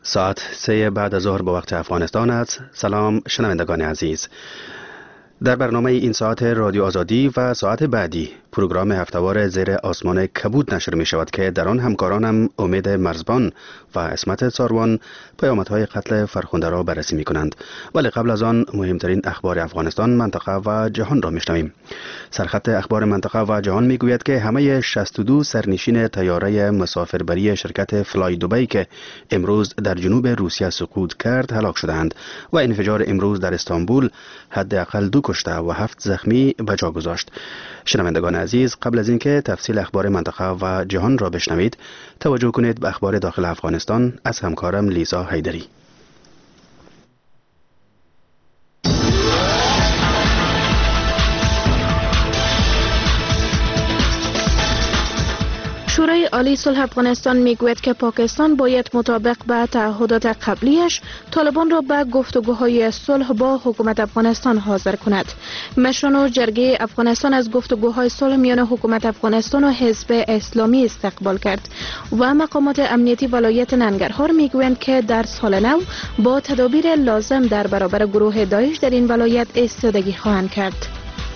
ساعت 3 بعد از ظهر به وقت افغانستان است. سلام شنوندگان عزیز. در برنامه این ساعت رادیو آزادی و ساعت بعدی پروگرام هفتهوار زیر آسمان کبود نشر می شود که در آن همکارانم امید مرزبان و اسمت ساروان پیامدهای قتل فرخنده را بررسی می کنند. ولی قبل از آن مهمترین اخبار افغانستان، منطقه و جهان را می شنویم. سرخط اخبار منطقه و جهان می گوید که همه 62 سرنشین طیاره مسافربری شرکت فلای دوبی که امروز در جنوب روسیه سقوط کرد هلاک شدند و انفجار امروز در استانبول حداقل 2 کشته و 7 زخمی به جا گذاشت. شنوندگان عزیز، قبل از اینکه تفصیل اخبار منطقه و جهان را بشنوید، توجه کنید به اخبار داخل افغانستان از همکارم لیزا حیدری. شورای عالی صلح افغانستان میگوید که پاکستان باید مطابق به تعهدات قبلیش طالبان را به گفتگوهای صلح با حکومت افغانستان حاضر کند. مشران جرگه افغانستان از گفتگوهای صلح میان حکومت افغانستان و حزب اسلامی استقبال کرد و مقامات امنیتی ولایت ننگرهار میگویند که در سال نو با تدابیر لازم در برابر گروه داعش در این ولایت ایستادگی خواهند کرد.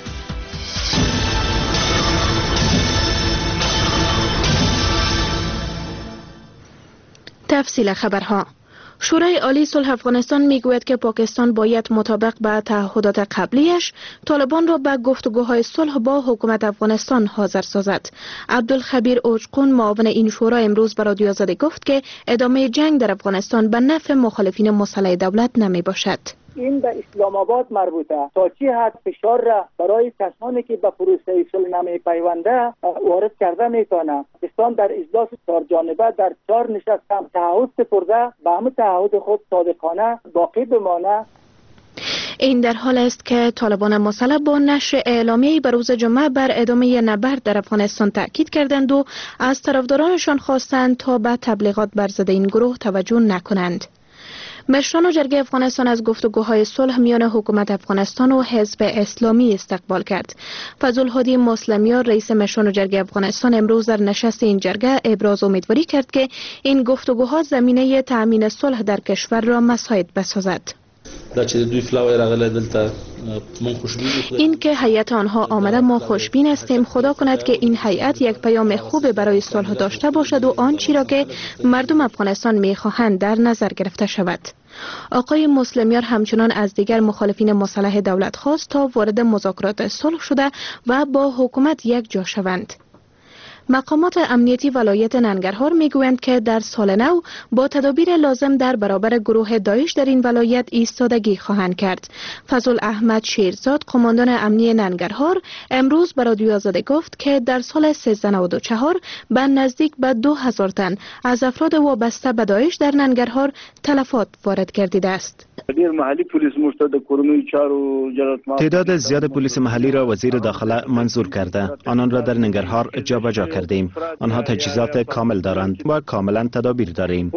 تفصیل خبرها. شورای عالی صلح افغانستان میگوید که پاکستان باید مطابق به تعهدات قبلیش طالبان را به گفتگوهای صلح با حکومت افغانستان حاضر سازد. عبدالخبیر اوجقون معاون این شورا امروز به رادیو آزادی گفت که ادامه جنگ در افغانستان به نفع مخالفین مسلح دولت نمی باشد. این به اسلام آباد مربوطه. تا چی حد فشار را برای کسانی که به پروسه صلح نمی پیونده وارد کرده میتونه. پاکستان در اجلاس 4 جانبه در 4 نشست هم تعهد سپرده، به همه تعهد خود صادقانه باقی بمانه. این در حال است که طالبان مسلح با نشر اعلامیه‌ای به روز جمعه بر ادامه نبرد در افغانستان تاکید کردند و از طرفدارانشان خواستند تا به تبلیغات بر ضد این گروه توجه نکنند. مشران جرگه افغانستان از گفتگوهای صلح میان حکومت افغانستان و حزب اسلامی استقبال کرد. فضل‌الهادی مسلمیار رئیس مشران جرگه افغانستان امروز در نشست این جرگه ابراز امیدواری کرد که این گفتگوها زمینه تأمین صلح در کشور را مساعد بسازد. این که هیئت آنها آمده ما خوشبین هستیم. خدا کند که این هیئت یک پیام خوب برای صلح داشته باشد و آنچه را که مردم افغانستان می‌خواهند در نظر گرفته شود. آقای مسلمیار همچنان از دیگر مخالفین مسلح دولت خواست تا وارد مذاکرات صلح شده و با حکومت یک جا شوند. مقامات امنیتی ولایت ننگرهار میگویند که در سال نو با تدابیر لازم در برابر گروه داعش در این ولایت ایستادگی خواهند کرد. فضل احمد شیرزاد قماندان امنی ننگرهار امروز به رادیو آزادی گفت که در سال 1394 به نزدیک به 2000 تن از افراد وابسته به داعش در ننگرهار تلفات وارد گردیده است. تعداد زیاد پلیس محلی را وزیر داخله منظور کرده. آنان را در ننگرهار جابجا کردیم. آنها تجهیزات کامل دارند و کاملا تدابیر داریم.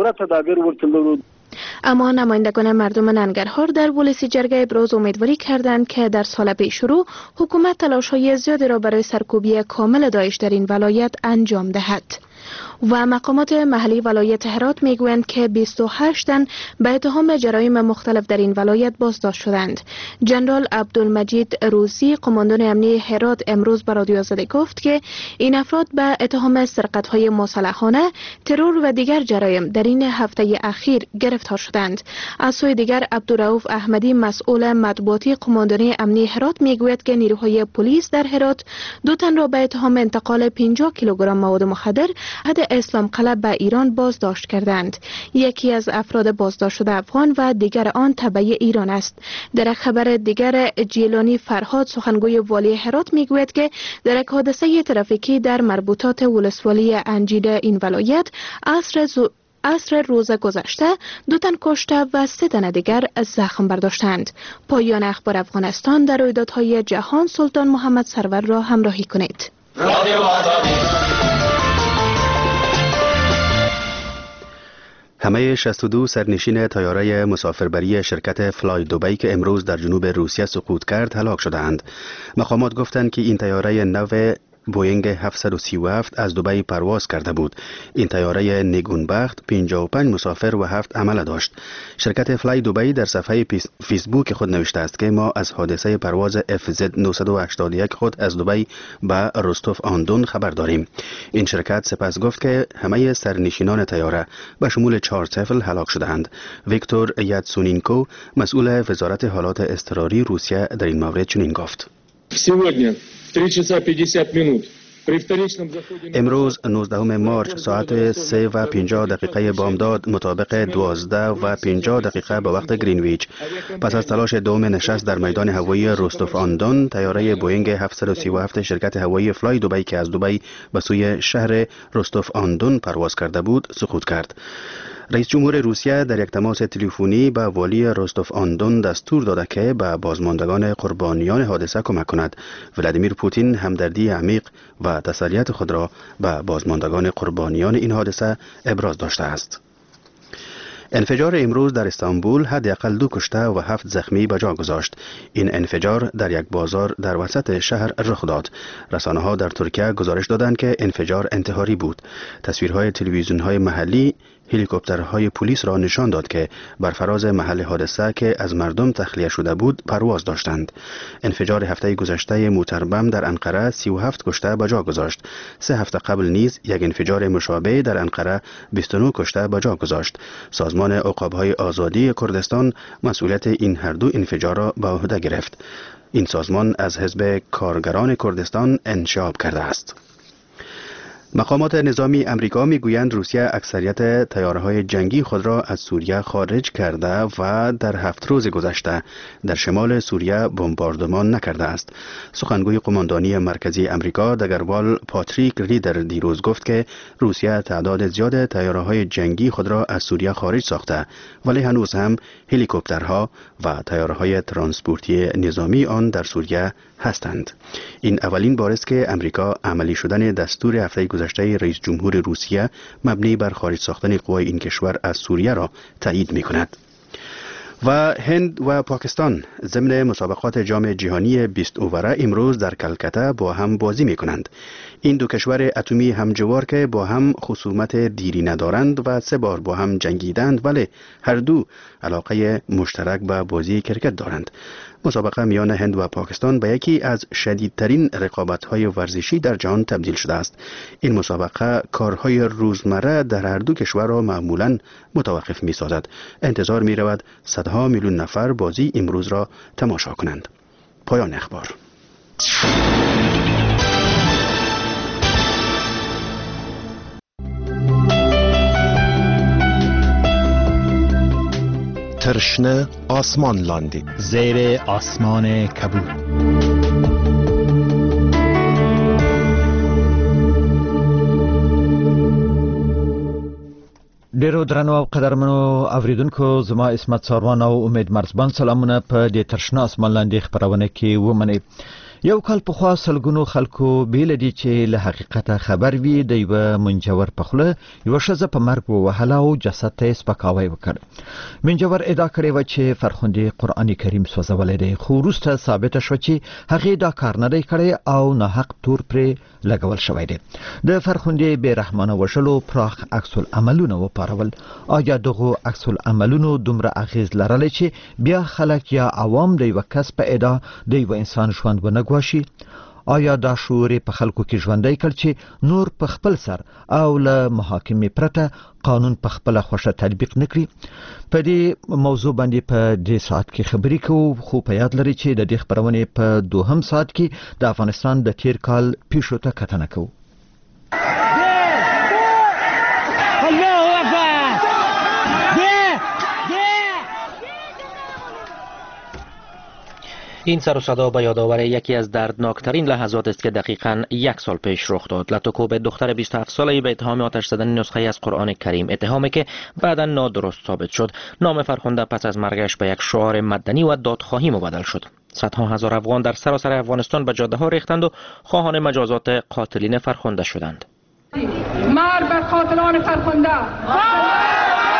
اما نمایندگان مردم ننگرهار در ولسی جرگه ابراز امیدواری کردند که در سال پیش رو حکومت تلاش‌های زیادی را برای سرکوبی کامل داعش در این ولایت انجام دهد. و مقامات محلی ولایت هرات میگویند که 28 تن به اتهام جرایم مختلف در این ولایت بازداشت شدند. جنرال عبدالمجید روزی قماندان امنی هرات امروز به رادیو آزادی گفت که این افراد به اتهام سرقت‌های مسلحانه، ترور و دیگر جرایم در این هفته اخیر گرفتار شدند. از سوی دیگر عبدالرؤوف احمدی مسئول مطبوعاتی قماندانی امنی هرات میگوید که نیروهای پلیس در هرات 2 تن را به اتهام انتقال 50 کیلوگرم مواد مخدر حد اسلام قلعه به ایران بازداشت کردند. یکی از افراد بازداشت شده افغان و دیگر آن تبعی ایران است. در خبر دیگر جیلانی فرهاد سخنگوی والی هرات میگوید که در یک حادثه ترافیکی در مربوطات ولسوالی انجیده این ولایت عصر روز گذشته 2 تن کشته و 3 تن دیگر زخم برداشتند. پایان اخبار افغانستان. در رویدادهای جهان سلطان محمد سرور را همراهی کنید. همه 62 سرنشین طیاره مسافربری شرکت فلای دوبی که امروز در جنوب روسیه سقوط کرد هلاک شدند. مقامات گفتند که این طیاره نو بوینگ 737 از دبی پرواز کرده بود. این طیاره نگونبخت 55 مسافر و 7 عمله داشت. شرکت فلای دبی در صفحه فیسبوک خود نوشته است که ما از حادثه پرواز FZ 981 خود از دبی به رستوف آن دون خبر داریم. این شرکت سپس گفت که همه سرنشینان طیاره به شمول 4 طفل هلاک شدند. ویکتور یاتسونینکو مسئول وزارت حالات اضطراری روسیه در این مورد چنین گفت: امروز 19 مارچ ساعت 3:50 بامداد مطابق 12:50 به وقت گرینویچ، پس از تلاش دوم نشست در میدان هوایی رستوف آن دون، طیاره بوینگ 737 شرکت هوایی فلای دبی که از دبی به سوی شهر رستوف آن دون پرواز کرده بود سقوط کرد. رئیس جمهور روسیه در یک تماس تلفنی به والی رستوف آن دون دستور داده که به بازماندگان قربانیان حادثه کمک کند. ولادیمیر پوتین همدردی عمیق و تسلیت خود را به بازماندگان قربانیان این حادثه ابراز داشته است. انفجار امروز در استانبول حداقل 2 کشته و 7 زخمی به جا گذاشت. این انفجار در یک بازار در وسط شهر رخ داد. رسانه‌ها در ترکیه گزارش دادند که انفجار انتحاری بود. تصویرهای تلویزیون‌های محلی هلیکوپترهای پلیس را نشان داد که بر فراز محل حادثه که از مردم تخلیه شده بود پرواز داشتند. انفجار هفته گذشته موتربم در انقره 37 کشته به جا گذاشت. 3 هفته قبل نیز یک انفجار مشابه در انقره 29 کشته به جا گذاشت. سازمان عقاب‌های آزادی کردستان مسئولیت این هر دو انفجار را به عهده گرفت. این سازمان از حزب کارگران کردستان انشعاب کرده است. مقامات نظامی امریکا میگویند روسیه اکثریت طیاره‌های جنگی خود را از سوریه خارج کرده و در 7 روز گذشته در شمال سوریه بمباردمان نکرده است. سخنگوی قماندانی مرکزی امریکا دگروال پاتریک ریدر دیروز گفت که روسیه تعداد زیاد طیاره‌های جنگی خود را از سوریه خارج ساخته، ولی هنوز هم هلیکوپترها و طیاره‌های ترانسپورتی نظامی آن در سوریه هستند. این اولین بار است که امریکا عملی شدن دستور هفته گذشته رئیس جمهور روسیه مبنی بر خارج ساختن قوای این کشور از سوریه را تایید می کند. و هند و پاکستان ضمن مسابقات جام جهانی 20 اووره امروز در کلکته با هم بازی می کنند. این دو کشور اتمی همجوار که با هم خصومت دیری ندارند و 3 بار با هم جنگیدند، ولی هر دو علاقه مشترک به بازی کرکت دارند. مسابقه میان هند و پاکستان به یکی از شدیدترین رقابت‌های ورزشی در جهان تبدیل شده است. این مسابقه کارهای روزمره در هر دو کشور را معمولاً متوقف می‌سازد. انتظار می‌رود صدها میلیون نفر بازی امروز را تماشا کنند. پایان اخبار. ترشنه آسمان لاندی زیر آسمان کبود. ډیرو درنو او قدرمنو اوریدونکو، زما اسمت ساروان او امید مرزبان سلامونه په دې ترشنه آسمان لاندې خبرونه کې ومنئ. یو کال پخوا سلګونو خلکو بیل دي چې له حقیقته خبر وي د یوه منجور په خوله یوه ښځه په مرګ ووهله او جسد ته یې سپکاوی وکړ. منجور ادعا کړې وه چې فرخندې قرآن کریم سوځولی دی، خو وروسته ثابته شوه چې هغې دا کار نه دی کړی او ناحق تور پرې لګول شوی دی. د فرخندې بې رحمانه وژلو پراخ عکس العملونه وپارول. آیا دغو عکس العملونو دومره اغیز لرلی چې بیا خلک یا عوام د یوه کس په ادعا د یوه انسان ژوند ونه ګواښي؟ آیا دا شعور په خلکو کې ژوندی کړ چې نور په خپل سر او له محاکمې پرته قانون په خپله خوښه تطبیق نه کړي؟ په دې موضوع باندې په دې ساعت کې خبرې کوو، خو په یاد لري چې د دې خپرونې په 2 ساعت کې د افغانستان د تیر کال پیښو ته کتنه کوو. این سر و صدا به یادآور یکی از دردناکترین لحظات است که دقیقاً 1 سال پیش رخ داد. لاتوکوب دختر 27 ساله‌ای به اتهام آتش زدن نسخه از قرآن کریم، اتهامی که بعداً نادرست ثابت شد. نام فرخنده پس از مرگش به یک شعار مدنی و دادخواهی مبدل شد. صدها هزار افغان در سراسر افغانستان به جاده ها ریختند و خواهان مجازات قاتلین فرخنده شدند. مرگ بر قاتلان فرخنده،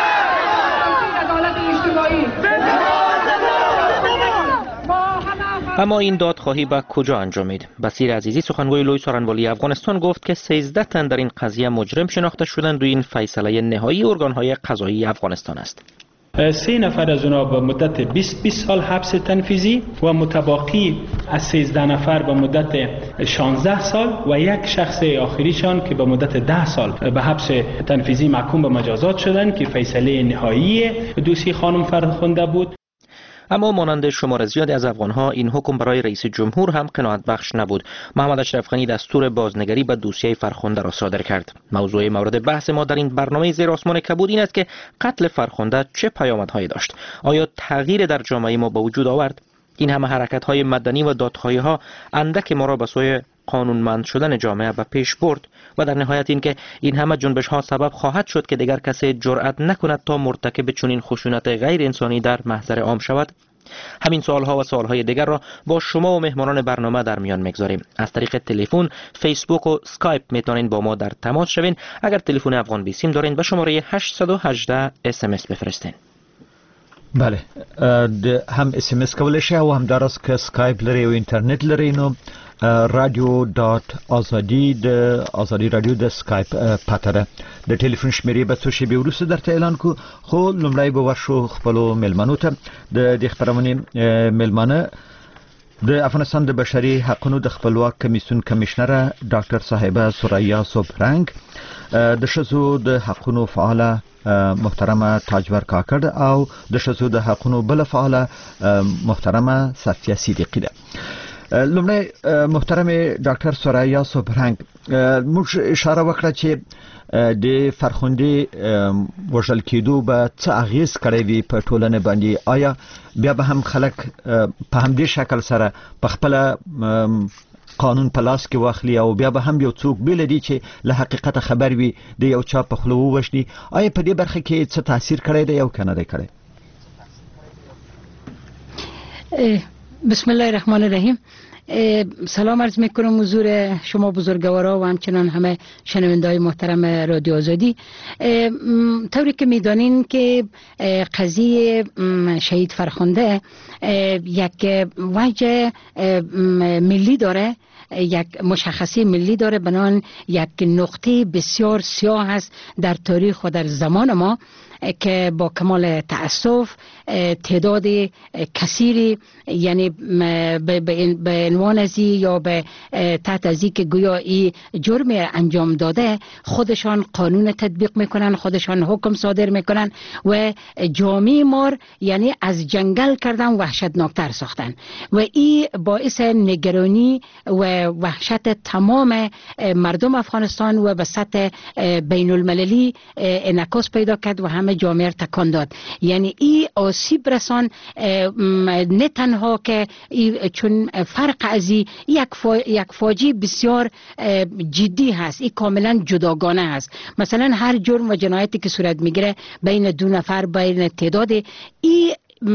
عدالت اجتماعی. اما این دادخواهی به کجا انجامید؟ بصیر عزیزی سخنگوی لوی سارنوالی افغانستان گفت که 13 تن در این قضیه مجرم شناخته شدند و این فیصله نهایی ارگان‌های قضایی افغانستان است. 3 نفر از اونا به مدت 20 سال حبس تنفیذی و متباقی از 13 نفر به مدت 16 سال و یک شخص آخریشان که به مدت 10 سال به حبس تنفیذی محکوم به مجازات شدند که فیصله نهایی دوسیه خانم فرخنده بود. اما مانند شمار زیادی از افغانها این حکم برای رئیس جمهور هم قناعت بخش نبود. محمد اشرف غنی دستور بازنگری به دوسیه فرخنده را صادر کرد. موضوع مورد بحث ما در این برنامه زیر آسمان کبود این است که قتل فرخنده چه پیامدهایی داشت؟ آیا تغییر در جامعه ما به وجود آورد؟ این همه حرکت‌های مدنی و دادخواهی‌ها اندک ما را به سوی قانونمند شدن جامعه به پیش برد و در نهایت اینکه این همه جنبش ها سبب خواهد شد که دیگر کسی جرأت نکند تا مرتکب چنین خشونت غیر انسانی در محضر عام شود. همین سوالها و سوالهای دیگر را با شما و مهمانان برنامه در میان میگذاریم. از طریق تلفن، فیسبوک و اسکایپ میتونین با ما در تماس شوین. اگر تلفن افغان بیسیم دارین به شماره 818 SMS بفرستین. بله، هم SMS کولای شئ او هم دراز که اسکایپ لري او انټرنیټ لري نو radio.azadi د ازادي رادیو د اسکایپ پاتره د ټلیفون شمیرې به څو شی به ورسره درته اعلان کو. خو لومړی به ورشو خپل ملمنو ته د خبرونه ملمنه د افغانستان د بشري حقوقو د خپلواک کمیسیون کمشنره ډاکټر صاحبه سوریا سوبرنګ، د شذو د حقوقو فعاله محترمه تاجور کاکړ او د شذو د حقوقو بل فعاله محترمه صفیه صدیقی ده. لومړی محترم ډاکټر سوریا سوبرنګ، موږ اشاره وکړه چې د فرخنده وژل کېدو به څه اغیز کړی وي په ټولنه باندې. آیا بیا به هم خلک په همدې شکل سره په خپل قانون په لاس کې واخلي او بیا به هم یو څوک بل دی چې له حقیقت خبر وي د یو چا په خلو وښني؟ آیا په دې برخه کې څه تاثیر کړی دی یا کنه دی کړی؟ بسم الله الرحمن الرحیم. سلام عرض میکنم حضور شما بزرگوارا و همچنان همه شنونده‌های محترم رادیو آزادی. طوری که میدانین که قضیه شهید فرخنده یک وجه ملی داره، یک مشخصی ملی داره، بنان یک نقطه بسیار سیاه است در تاریخ و در زمان ما که با کمال تأسف تعداد کثیری، یعنی به عنوان ازی یا به تحت ازی که گویا ای جرم انجام داده خودشان قانون تطبیق میکنن، خودشان حکم صادر میکنن و جامعه مار یعنی از جنگل کردن وحشتناکتر ساختن و ای باعث نگرانی و وحشت تمام مردم افغانستان و به سطح بین المللی انعکاس پیدا کرد و همه جامعه تکان داد. یعنی ای آسیب رسان نه تنها که چون فرق از یک فاجعه بسیار جدی هست، ای کاملا جداگانه هست. مثلا هر جرم و جنایتی که صورت میگیره بین دو نفر، بین تعداد ای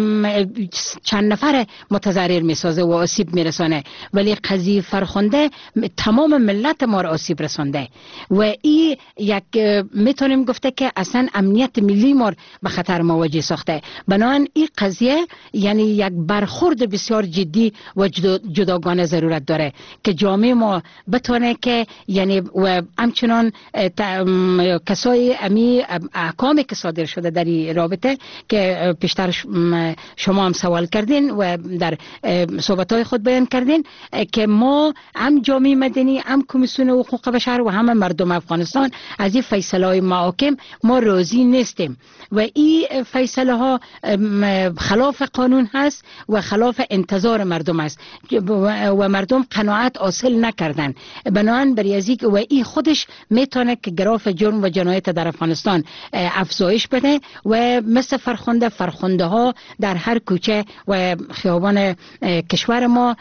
چند نفر متضرر میسازه و آسیب میرسانه، ولی قضیه فرخنده تمام ملت ما را آسیب رسانده و این یک میتونیم گفته که اصلا امنیت ملی ما به خطر مواجه ساخته. بنابراین این قضیه یعنی یک برخورد بسیار جدی و جداگانه ضرورت داره که جامعه ما بتونه که یعنی و همچنان کسای امی احکامی که صادر شده در این رابطه که پیشتر شما هم سوال کردین و در صحبت‌های خود بیان کردین که ما هم جامعه مدنی، هم کمیسیون حقوق بشر و هم مردم افغانستان از این فیصله‌های محاکم ما راضی نیستیم و این فیصله ها خلاف قانون هست و خلاف انتظار مردم است و مردم قناعت حاصل نکردن. بنابراین بریازی و این خودش میتونه که گراف جرم و جنایت در افغانستان افزایش بده و مثل فرخنده ها در هر کوچه و خیابان کشور ما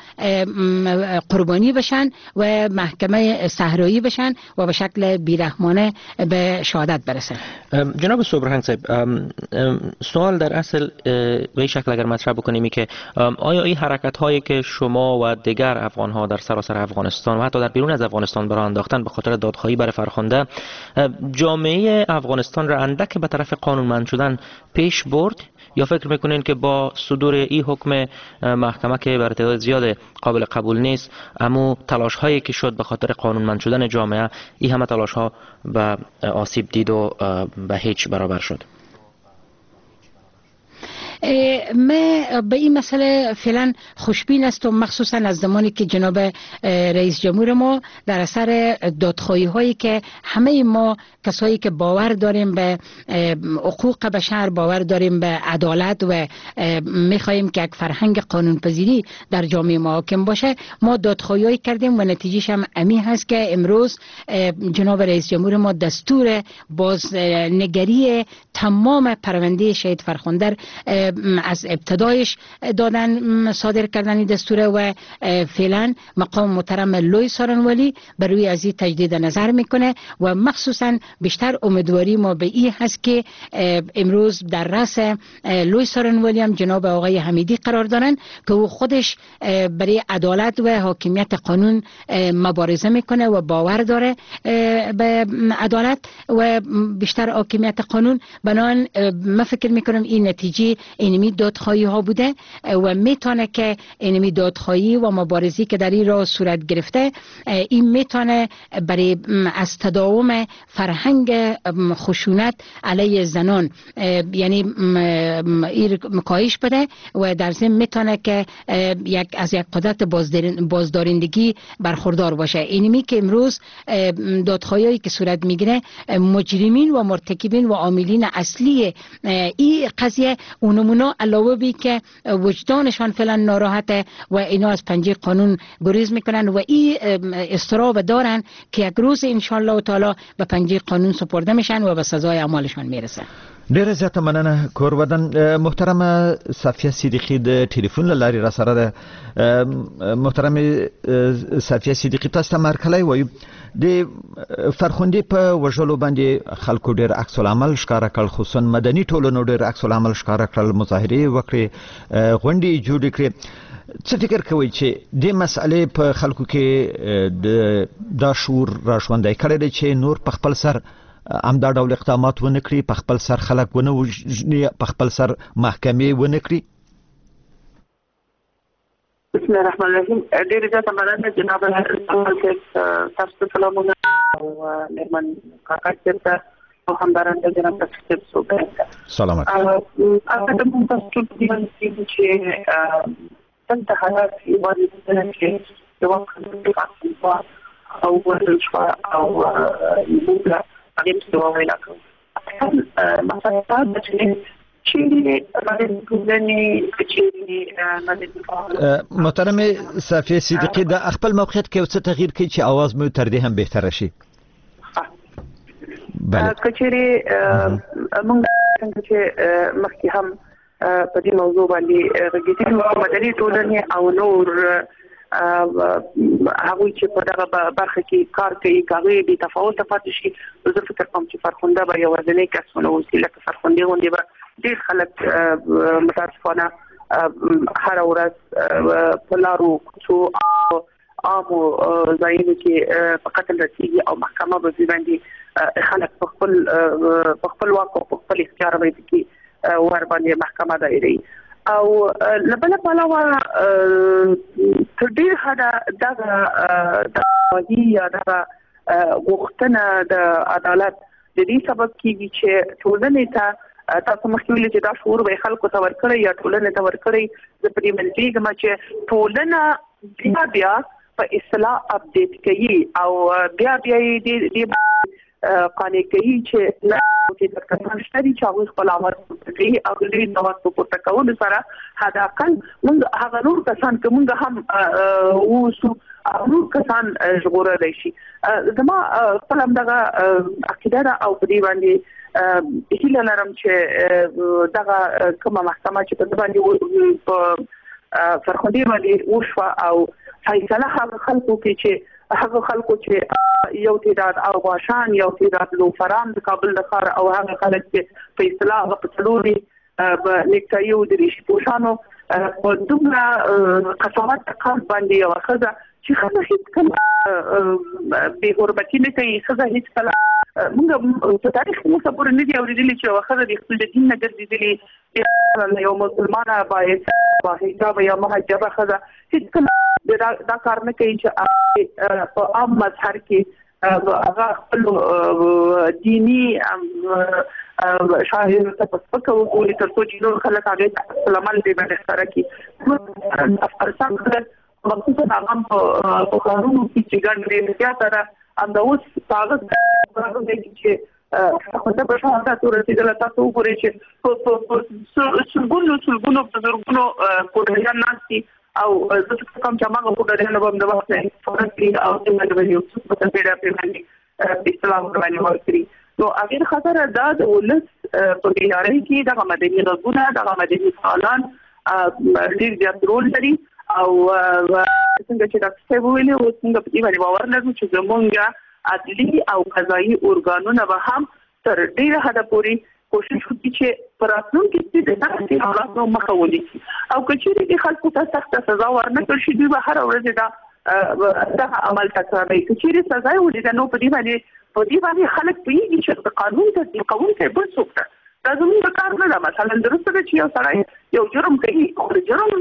قربانی بشن و محکمه صحرایی بشن و به شکل بیرحمانه به شهادت برسن. جناب سوبرنگ صاحب، سوال در اصل به این شکل اگر مطرح بکنیم که آیا این حرکت هایی که شما و دیگر افغان ها در سراسر افغانستان و حتی در بیرون از افغانستان برای انداختن به خاطر دادخواهی برای فرخنده جامعه افغانستان را اندک به طرف قانونمند شدن پیش برد یا فکر میکنید میکنین که با صدور این حکم محکمه که بر تعداد زیاد قابل قبول نیست، اما تلاش هایی که شد به خاطر قانونمند شدن جامعه، این همه تلاش ها به آسیب دید و به هیچ برابر شد؟ من به این مسئله فعلا خوشبین هستم، مخصوصا از زمانی که جناب رئیس جمهور ما در اثر دادخواهی هایی که همه ما کسایی که باور داریم به حقوق بشر، باور داریم به عدالت و میخواهیم که یک فرهنگ قانونپذیری در جامعه ما حاکم باشه، ما دادخواهی هایی کردیم و نتیجهش هم همین هست که امروز جناب رئیس جمهور ما دستور بازنگری تمام پرونده شهید فرخنده از ابتدایش دادن، صادر کردن این دستوره و فعلا مقام محترم لوی سارنوالی بر روی از این تجدید نظر میکنه و مخصوصا بیشتر امیدواری ما به این هست که امروز در رأس لوی سارنوالی هم جناب آقای حمیدی قرار دارن که او خودش برای عدالت و حاکمیت قانون مبارزه میکنه و باور داره به عدالت و بیشتر حاکمیت قانون. بنان من فکر میکنم این نتیجه اینمی دادخواهی ها بوده و میتونه که اینمی دادخواهی و مبارزی که در این راه صورت گرفته این میتونه برای از تداوم فرهنگ خشونت علیه زنان یعنی این کاهش بده و در ضمن میتونه که از یک قدرت بازدارندگی برخوردار باشه. اینمی که امروز دادخواهی که صورت میگیره مجرمین و مرتکبین و عاملین اصلی این قضیه اونمونا علاوه بی که وجدانشان فعلا ناراحته و اینا از پنجه قانون گریز میکنن و این استراب دارن که یک روز انشالله تعالی به پنجه قانون سپرده میشن و به سزای اعمالشان میرسن. ډیره زیاته مننه کورودن. محترم صفیه صدیقی د ټلیفون له لارې را سره ده. محترم صفیه صدیقی تاسو ته مرکلی وایو د فرخندي په وژلو باندې خلکو ډیر عکس العمل ښکاره کړل، خصوصا مدني ټولنو ډیر عکس العمل ښکاره کړل، مظاهرې وکړې، غونډې جوړې کړې. څه فکر کوئ چې د مسئلې په خلکو کې دا شعور را ژوندی کړی دی چې نور په خپل سر همدا ډول اقدامات ونه کړي، په خپل سر خلک ونه وژني، په خپل سر محکمې ونه کړي؟ بسم الله الرحمن الرحیم. ډېر زیاته مننه جناب تاسو ته سلامونه او مېرمن کاکا صاحب ته او همدارنګه جناب صاحب صوبه سلامات. هغه د موږ تاسو ته دیوان چې څنګه حالات یوازې چې یو وخت او ورشوا او موږ هغه څه وایلا کوم مثلا چې محترم صفیه صدیقی د خپل موقعیت کې څه تغییر کوي چې आवाज مو تر دې هم بهتر شي؟ بله کچېری موږ څنګه چې مخکې هم په دې موضوع باندې غږیدو مدني ټولنې او نور هغوی چې په دغه برخه کې کار کوي هغوی بې تفاوته پاتې شي. زه فکر کوم چې فرخنده به یوازینی کسونه اوسي، لکه فرخندې غوندې به ډېر خلک متاسفانه هره ورځ په لارو کوڅو عامو ځایونو کې په قتل رسېږي او محکمه به دې باندې خلک په خپل واک او په خپل اختیار باندې کې ورباندې محکمه دایروي. او لبله پلوه تر ډېر حده دغه یا دغه غوښتنه د عدالت د دې سبب کېږي چې ټولنې ته تاسو مخکې ویلي چې دا شعور به خلکو ته ورکړی یا ټولنې ته ورکړی. زه په دې باندې پوهېږم چې ټولنه بیا په اصلاح اپډیټ کوي او بیا یې دې قانع کوي چې چې د کسان شتري چې هغوی خپل عمر پورته کوي او د دې نوښت په پورته کولو سره حداقل موږ هغه نور کسان که موږ هم اوسو نور کسان ژغورلی شي. زما خپل همدغه عقیده ده او په دې باندې هیله لرم چې دغه کومه محکمه چې په دې باندې په فرخندې باندې وشوه او فیصله هغه خلکو کې چې هغه خلکو چې یو تعداد اوغاشان، یو تعداد لوفران د کابل د ښار او هغه خلک چې په اصطلاح هغه په څلوري په نیکټایي او د ریشي پوشانو په دومره قسامت کار باندې یوه ښځه چې ښځه هېڅ کله بې حرمتي نه کوي، ښځه هېڅ کله موږ په تاریخ کې موږ پورې نه دی اوریدلی چې واخره د خپل دین نه ګرځېدلی یو مسلمانه باید حجاب یا محجبه ښځه هیڅ دا کار نه کوي چې په عام مظهر کې هغه خپل دینی شاهد ته پسپک وګوري تر څو چې نور خلک هغه سلامل دی باندې سره کې افغانستان مخصوصا هغه په قانونو کې چې ګڼ دی سره اندوس کاغذ راغلی چې خو دا په شاته تورې د تاسو وګورئ چې څلګونو بزرګونو کوډریان ناشتي او زه کوم چې هغه کوډریان به د وخت نه فورتي او د مګویو په پیډا په اسلام باندې ورکړي نو هغه خاطر دا د ولس په بیارۍ کې د مدني غږونه د مدني فعالان ډیر زیات رول لري او څنګه چې تاسو ویلي او څنګه په دې باندې باور لرم چې زمونږ عدلي او قضایي ارګانونه به هم تر ډیره حده پورې کوشش وکړي چې پر راتلونکي کې د داسې حالاتو مخه ونیسي او که چیرې د خلکو ته سخته سزا ورنکړل شي دوی به هره ورځ دا عمل تکراروي که چیرې سزا یې ولېده نو په دې باندې خلک پوهېږي چې د قانون تطبیق کوونکی بل څوک ده دا زموږ کار نه ده مثلا درسته ده چې یو سړی یو جرم کوي خو د جرم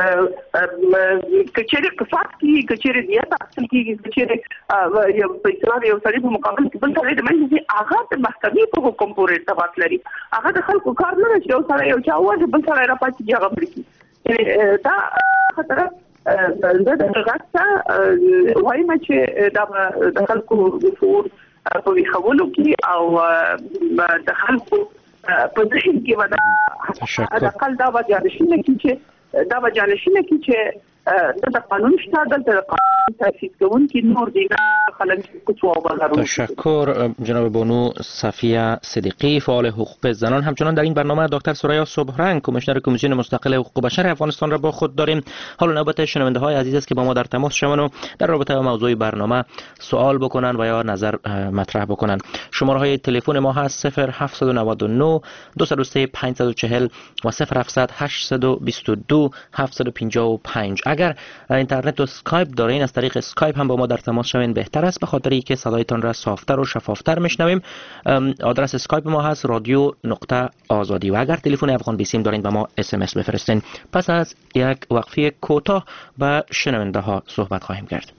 که چیرې قصاص کېږي که چیرې دیت اخیستل کېږي که چیرې یو په اصطلاح د یو سړي په مقابل کې بل سړی د منځه ځي هغه د محکمې په حکم پورې ارتباط لري هغه د خلکو کار نه ده چې یو سړی یو چا وواژه بل سړی راپاڅېږي هغه مړ کړي دا خطره زه د غږ ته وایم چې دا د خلکو د شعور په ویښولو کې او د خلکو په ذهن کې ودا اقل دا وجانشینه کې چې د قانون شته دلته قانون تاسیس کوونکی نور دیگه خلک کوچو بازارو. تشکر جناب بانو صفیه صدیقی فعال حقوق زنان. همچنان در این برنامه دکتر ثریا صبحرنگ کمیشنر کمیسیون مستقل حقوق بشر افغانستان را با خود داریم. حالا نوبت شنونده های عزیز است که با ما در تماس شوند و در رابطه با موضوع برنامه سوال بکنن و یا نظر مطرح بکنن. شماره های تلفن ما هست 0799 203 540 و 0700 822 755. اگر اینترنت و اسکایپ دارین از طریق اسکایپ هم با ما در تماس شوین بهتر است، به خاطر اینکه صدایتان را صافتر و شفافتر میشنویم. آدرس اسکایپ ما هست رادیو.آزادی و اگر تلفن افغان بیسیم دارین به ما اس ام اس بفرستین. پس از یک وقفه کوتاه با شنونده ها صحبت خواهیم کرد.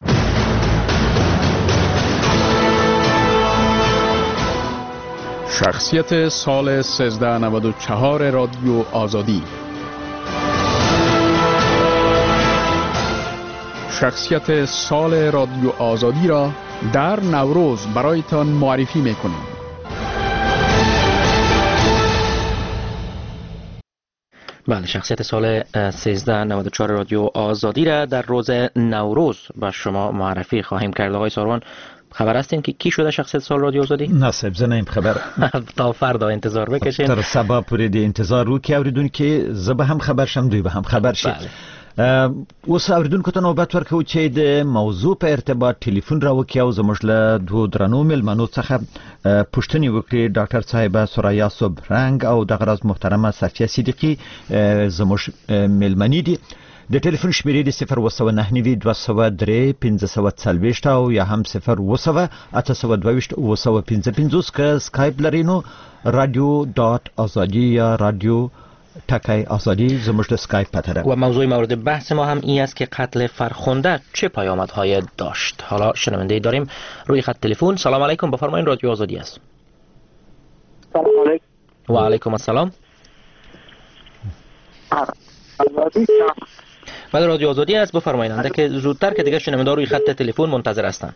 شخصیت سال 1394 رادیو آزادی. شخصیت سال رادیو آزادی را در نوروز برایتان معرفی میکنیم. بله، شخصیت سال 1394 رادیو آزادی را در روز نوروز با شما معرفی خواهیم کرد. آقای ساروان، خبر هستین که کی شده شخصیت سال رادیو آزادی؟ نه صاحب، زه نیم خبر. تا فردا انتظار بکشین. تر سبا پورې د انتظار وکړئ اوریدونکو، زه به هم خبر شم، دوی به هم خبر شي. اوس اوریدونکو ته نوبت ورکوو چې د موضوع په ارتباط ټلیفون راوکړي او زموږ له دوو درنو مېلمنو څخه پوښتنې وکړي. ډاکټر صاحبه ثریا صبحرنگ او دغه راز محترمه صفیه صدیقی زموږ مېلمنې دي. د ټلیفون شمیرې د 029 203 1540 او یا هم 0 822 955. که سکایپ لري نو radio.azadi یا رادیو تکای آزادی زموږ د سکایپ پته ده. و موضوع مورد بحث ما هم این است که قتل فرخنده چه پیامدهای داشت. حالا شنونده داریم روی خط تلفن. سلام علیکم، بفرمایید، رادیو آزادی است. سلام علیکم. و علیکم السلام. بله، رادیو آزادی است، بفرمایید. که زودتر که دیگه شنونده روی خط تلفن منتظر هستن.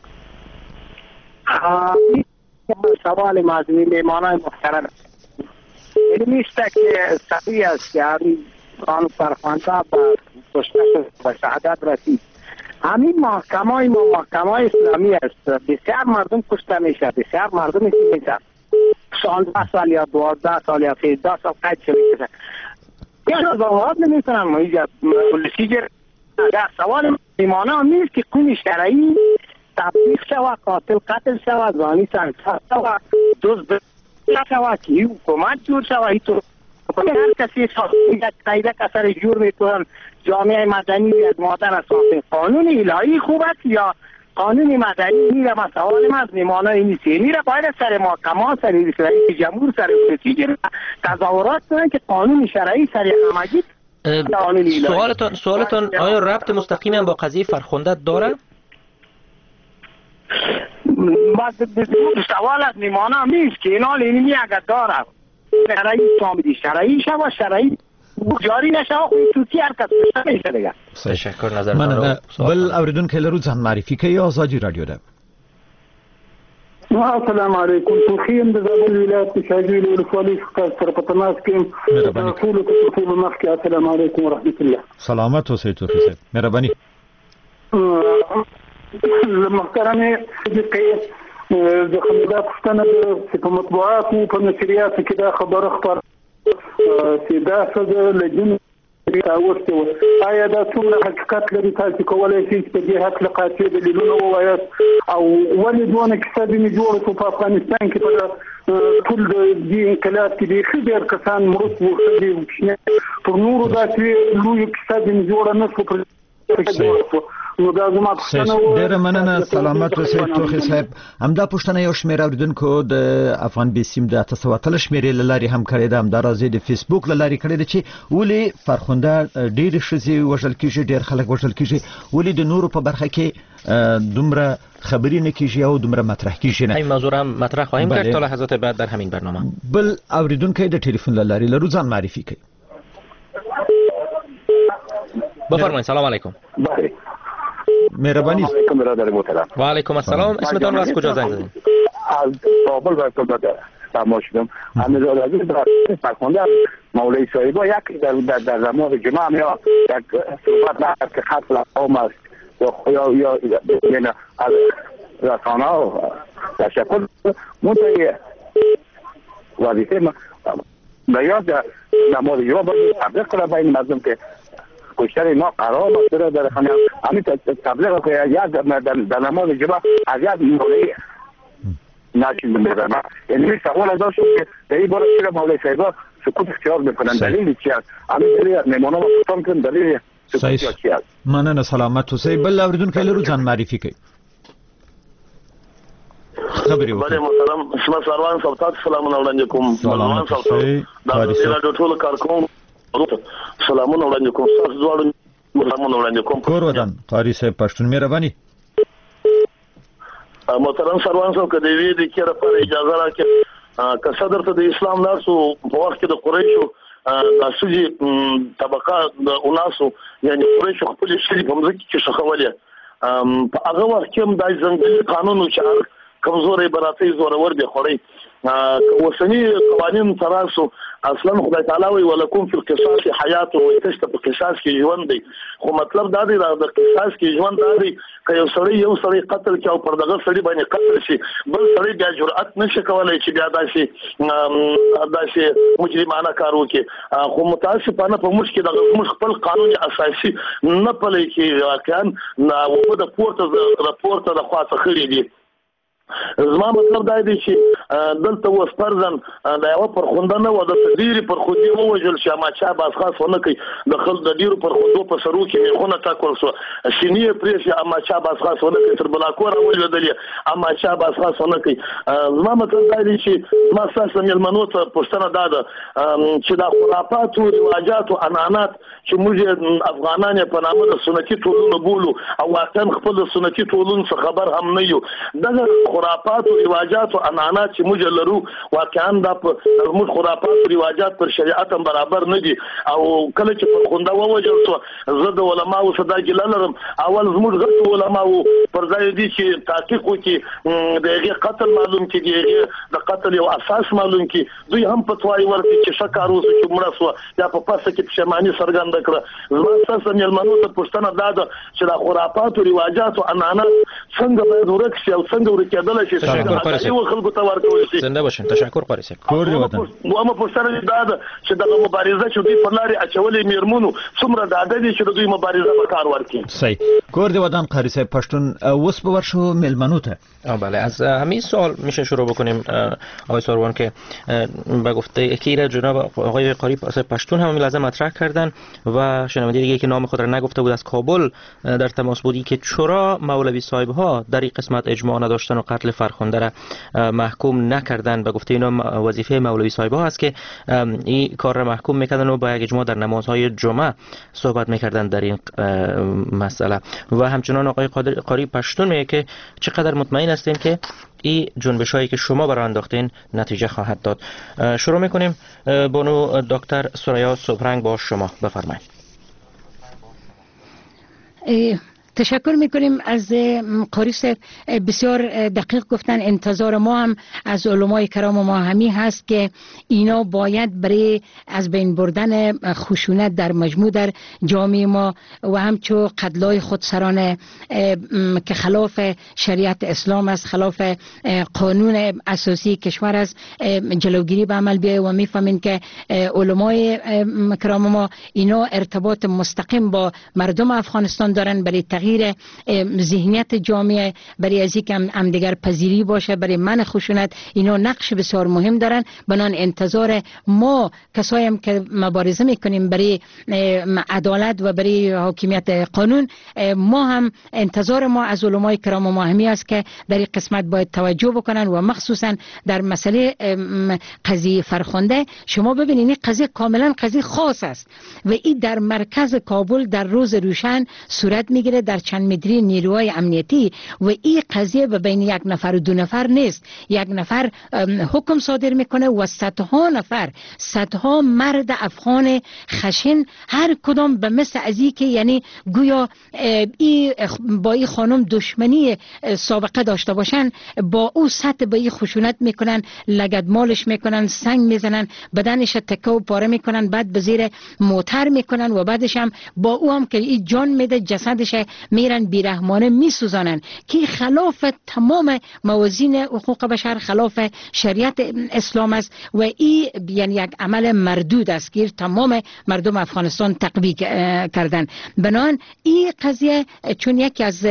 سوال معظمی میمانای محترم نیست که صحیح است که خان فرخنده با کشته و شهادت رسید. همین محکمه ما محکمه اسلامی است، بسیار مردم کشته میشه، بسیار مردم میشه 16 سال یا 12 سال یا 13 سال قید شده. یا وضاحت نمیکنم اینجا پلیسی در سوال میمانه هم نیست که خون شرعی تبلیغ شود، قاتل قتل شود، زانی سنگسار شود، دوز شود که حکومت جور شود. اینطور هر کسی قیده کسر جور میکنن. جامعه مدنی از مادر اساس قانون الهی خوب است یا قانون مدنی میره مسائل از میمانه این میره باید سر محکمه سر رئیس جمهور سر وزیر تظاهرات کنن که قانون شرعی سر همگی. سوالتون آیا ربط مستقیم با قضیه فرخنده داره؟ سوال از میمانه نیست که اینا لینی اگر داره شرعی سامدی شرعی شما شرعی جاری نشه خو توتی حرکت نشه دیگه. تشکر نظر بل اوریدونکو لرو ځان معرفي کوي آزادي رادیو ده. السلام علیکم توخیم د زابل ولایت شاجوی ولسوالۍ څخه سره په تماس کې ټول مخکې السلام علیکم ورحمت الله. سلامت اوسئ توخی صاحب مهرباني. محترمه د خبره پښتنه چې په مطبوعات او په نشریات کې دا خبره خبر چې دا څه لجن تاوسته آیا دا څومره حقیقت لري تاسو کولای شئ په دې حق لقاطي دلیلونه ووایاست او ولې دونه کیسه دې جوړه په افغانستان کې په ټول د انقلاب کې د خبر کسان مرستې وکړي په نورو داسې لوی کیسه دې جوړه نه شو نو دا زما پښتنه ډېر مننه سلامت اوسئ توخی صاحب. همدا پښتنه یو شمېر اوریدونکو د افغان بیسیم د 800 شمېرې لاري هم کړی ده، همدا راځي د فیسبوک لاري کړی ده چې ولې فرخنده ډېر شزي وژل کیږي، ډېر خلک وژل کیږي، ولې د نورو په برخه کې دومره خبري نه کیږي او دومره مطرح کیږي نه. این موضوع هم مطرح خواهیم کرد تا لحظات بعد در همین برنامه. بل اوریدونکو د ټلیفون لاري لرو ځان معرفي کوي. بفرمایید. سلام علیکم. مهربانی. علیکم برادر محترم. و علیکم السلام. اسمتون از کجا زنگ زدین؟ از کابل براتون تماس شدم. امیرزاده عزیز فرخنده مولوی صاحب یک در نماز جمعه میاد یک صحبت نکرد که خط لقام است یا یعنی از رسانه ها تشکر منتهی وظیفه بیاد نماز جمعه باید تبلیغ کنه بین مردم که کشتر ما قرار داره در خانه همین تبلیغ که یک در نماز جمعه از یک مولوی ناشید می‌برن. یعنی سوال داشت که در این باره چرا مولوی صاحب سکوت اختیار میکنن؟ دلیل چی است؟ همین دلیل میمونه ما پرسان کنیم دلیل سکوت چی است؟ مننه سلامت اوسئ. بل اوریدونکو لرو ځان معرفي کوي. خبري وکړه. بله محترم اسمه سروان صاحب سلامونه وړاندې کوم. سلامونه صاحب دا د ټول کارکوم سلامونه وړاندې کوم. تاسو دواړو سلامونه وړاندې کوم. کور ودان قاری صاحب پښتون مهرباني. محترم سروان صاحب کدی وی د کیره پر اجازه راکې که صدر ته د اسلام لاسو په وخت کې د قریشو د سوجي طبقه د اوناسو یعنی قریشو خپل شری په مځکه کې شخولې په هغه وخت کې هم د ځنګلي قانون چې کمزوري براتي زورور دي خوري وسني قوانين تراسو اصلا خدای تعالی وی ولکم فی القصاص حیات او تشته په قصاص کې ژوند دی خو مطلب دا دی د قصاص کې ژوند دی که یو سړی قتل کې او پر دغه سړی باندې قتل شي بل سړی بیا جرأت نشي کولای چې بیا داسې مجرمانه کار وکړي خو متاسفانه په موږ کې د خپل قانون اساسي نه پلي کې واقعا او د راپورته د خاصه خړې دي. زما مطلب دا دی چې دلته وسپرزن د یو پر خوند نه و د تدیر پر خودي ووجل چې ما چا باز خاص ونه کوي د خل د ډیرو پر خوندو په سرو کې خونه تاکل سو سینې پریش اما چا باز خاص ونه کوي تر بلا کور اول ودلې اما چا باز خاص ونه کوي. زما مطلب دا دی چې ما ساسه ملمنو ته پښتنه داده چې دا خرافات او رواجات او عنعنات چې موږ افغانان په نامه د سنتي ټولنو بولو او واقعا خپل سنتي ټولنو څخه خبر هم نه یو دغه خرافات او رواجات او عنعنات چې موږ لرو واقعا دا موږ خرافات او رواجات پر شریعت هم برابر نه دي او کله چې پر خونده ووجل سو زه د علماو صدا ګل لرم اول زموږ غټ علماو پر ځای دي چې تحقیق وکړي دغه قتل معلوم کړي دغه د قتل یو اساس معلوم کړي دوی هم پتوای ورته چې شکار وسو چې مړ سو یا په پاسه کې پښیمانی سرګند کړه زما ساسه ملمنو ته پښتنه داده چې د خرافات او رواجات او عنعنات څنګه باید ورک شي او څنګه ورکه ورسېدل شي چې خلکو ته ورکول شي. زنده باشین. تشکر قاری صاحب. کور دی وطن. مو په سره دا چې دغه مبارزه چې دوی په لارې اچولې میرمنو څومره د عدد چې دوی مبارزه په کار ورکړي. صحیح. کور دی وطن قاری صاحب پښتون اوس به ورشو ملمنو ته. بله از همین سوال میشه شروع بکنیم آقای ساروان که به گفته که جناب آقای قاری پشتون هم لازم مطرح کردن و شنونده دیگه که نام خود را نگفته بود از کابل در تماس بودی که چرا مولوی صاحب ها در این قسمت اجماع نداشتن و قتل فرخنده را محکوم نکردن. به گفته اینا وظیفه مولوی صاحب ها است که این کار را محکوم میکردن و با یک اجماع در نمازهای جمعه صحبت میکردن در این مسئله. و همچنان آقای قاری پشتون میگه که چقدر مطمئن هستین که این جنبش هایی که شما برای انداختین نتیجه خواهد داد. شروع میکنیم بانو دکتر سریا صبحرنگ با شما، بفرمایید. تشکر میکنیم از قاری صاحب، بسیار دقیق گفتن. انتظار ما هم از علمای کرام ما همی هست که اینا باید برای از بین بردن خشونت در مجموع در جامعه ما و همچو قتلای خودسرانه که خلاف شریعت اسلام است، خلاف قانون اساسی کشور است، جلوگیری به عمل بیاید. و میفهمین که علمای کرام ما اینا ارتباط مستقیم با مردم افغانستان دارن برای تغییر ذهنیت جامعه، برای از اینکه همدیگر پذیری باشه، برای منع خشونت. اینا نقش بسیار مهم دارن. بنان انتظار ما کسایی هم که مبارزه میکنیم برای عدالت و برای حاکمیت قانون، ما هم انتظار ما از علمای کرام ما همی است که در این قسمت باید توجه بکنن و مخصوصا در مسئله قضیه فرخنده. شما ببینید این قضیه کاملا قضیه خاص است و این در مرکز کابل در روز روشن صورت میگیره، در چند متری نیروهای امنیتی. و این قضیه به بین یک نفر و دو نفر نیست. یک نفر حکم صادر میکنه و صدها مرد افغان خشن، هر کدام به مثل ازی که یعنی گویا با این خانم دشمنی سابقه داشته باشن، با او سطح به این خشونت میکنن، لگدمالش میکنن، سنگ میزنن، بدنش تکه و پاره میکنن، بعد به زیر موتر میکنن و بعدش هم با او هم که این جان میده جسدش میرن بیرحمانه میسوزانن، که خلاف تمام موازین حقوق بشر، خلاف شریعت اسلام است و این یعنی یک عمل مردود است که تمام مردم افغانستان تطبیق کردن. بنان این قضیه چون یکی از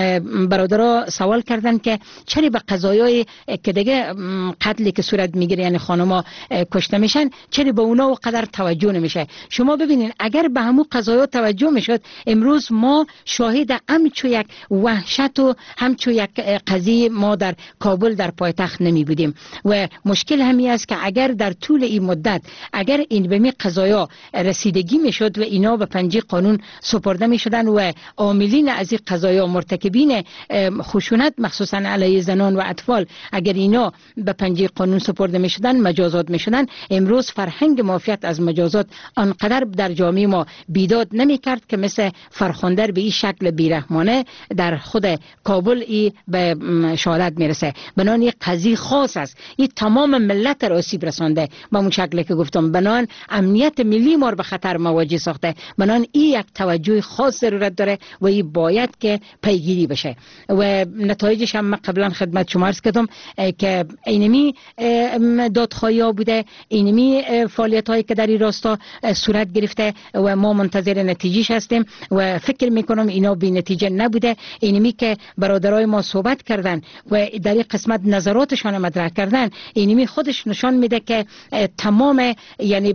برادرها سوال کردن که چرا به قضایای که دیگه قتلی که صورت میگیره یعنی خانما کشته میشن چرا به اونا قدر توجه نمیشه. شما ببینید اگر به همون قضایا توجه میشد امروز ما شاهد همچو یک وحشت و همچو یک قضیه ما در کابل در پایتخت نمی بودیم. و مشکل همی است که اگر در طول این مدت اگر این به می قضایا رسیدگی میشد و اینا به پنجه قانون سپرده می شدن و عاملین از این قضایا مرتکبین خشونت مخصوصا علیه زنان و اطفال اگر اینا به پنجه قانون سپرده می شدن، مجازات می شدن، امروز فرهنگ معافیت از مجازات آنقدر در جامعه ما بیداد نمی کرد که مثل فرخنده به این شکل بیرحمانه در خود کابل ای به شهادت میرسه. بنان یک قضیه خاص است، این تمام ملت را آسیب رسانده به اون شکلی که گفتم. بنان امنیت ملی ما به خطر مواجه ساخته. بنان این یک توجه خاص ضرورت داره و این باید که پیگیری بشه و نتایجش هم قبلا خدمت شما عرض کردم که اینمی دادخواهی ها بوده، اینمی فعالیت هایی که در این راستا صورت گرفته و ما منتظر نتیجهش هستیم و فکر میکنم اینا بی نتیجه نبوده. اینمی که برادرای ما صحبت کردن و در این قسمت نظراتشان مطرح کردن، اینمی خودش نشان میده که تمام یعنی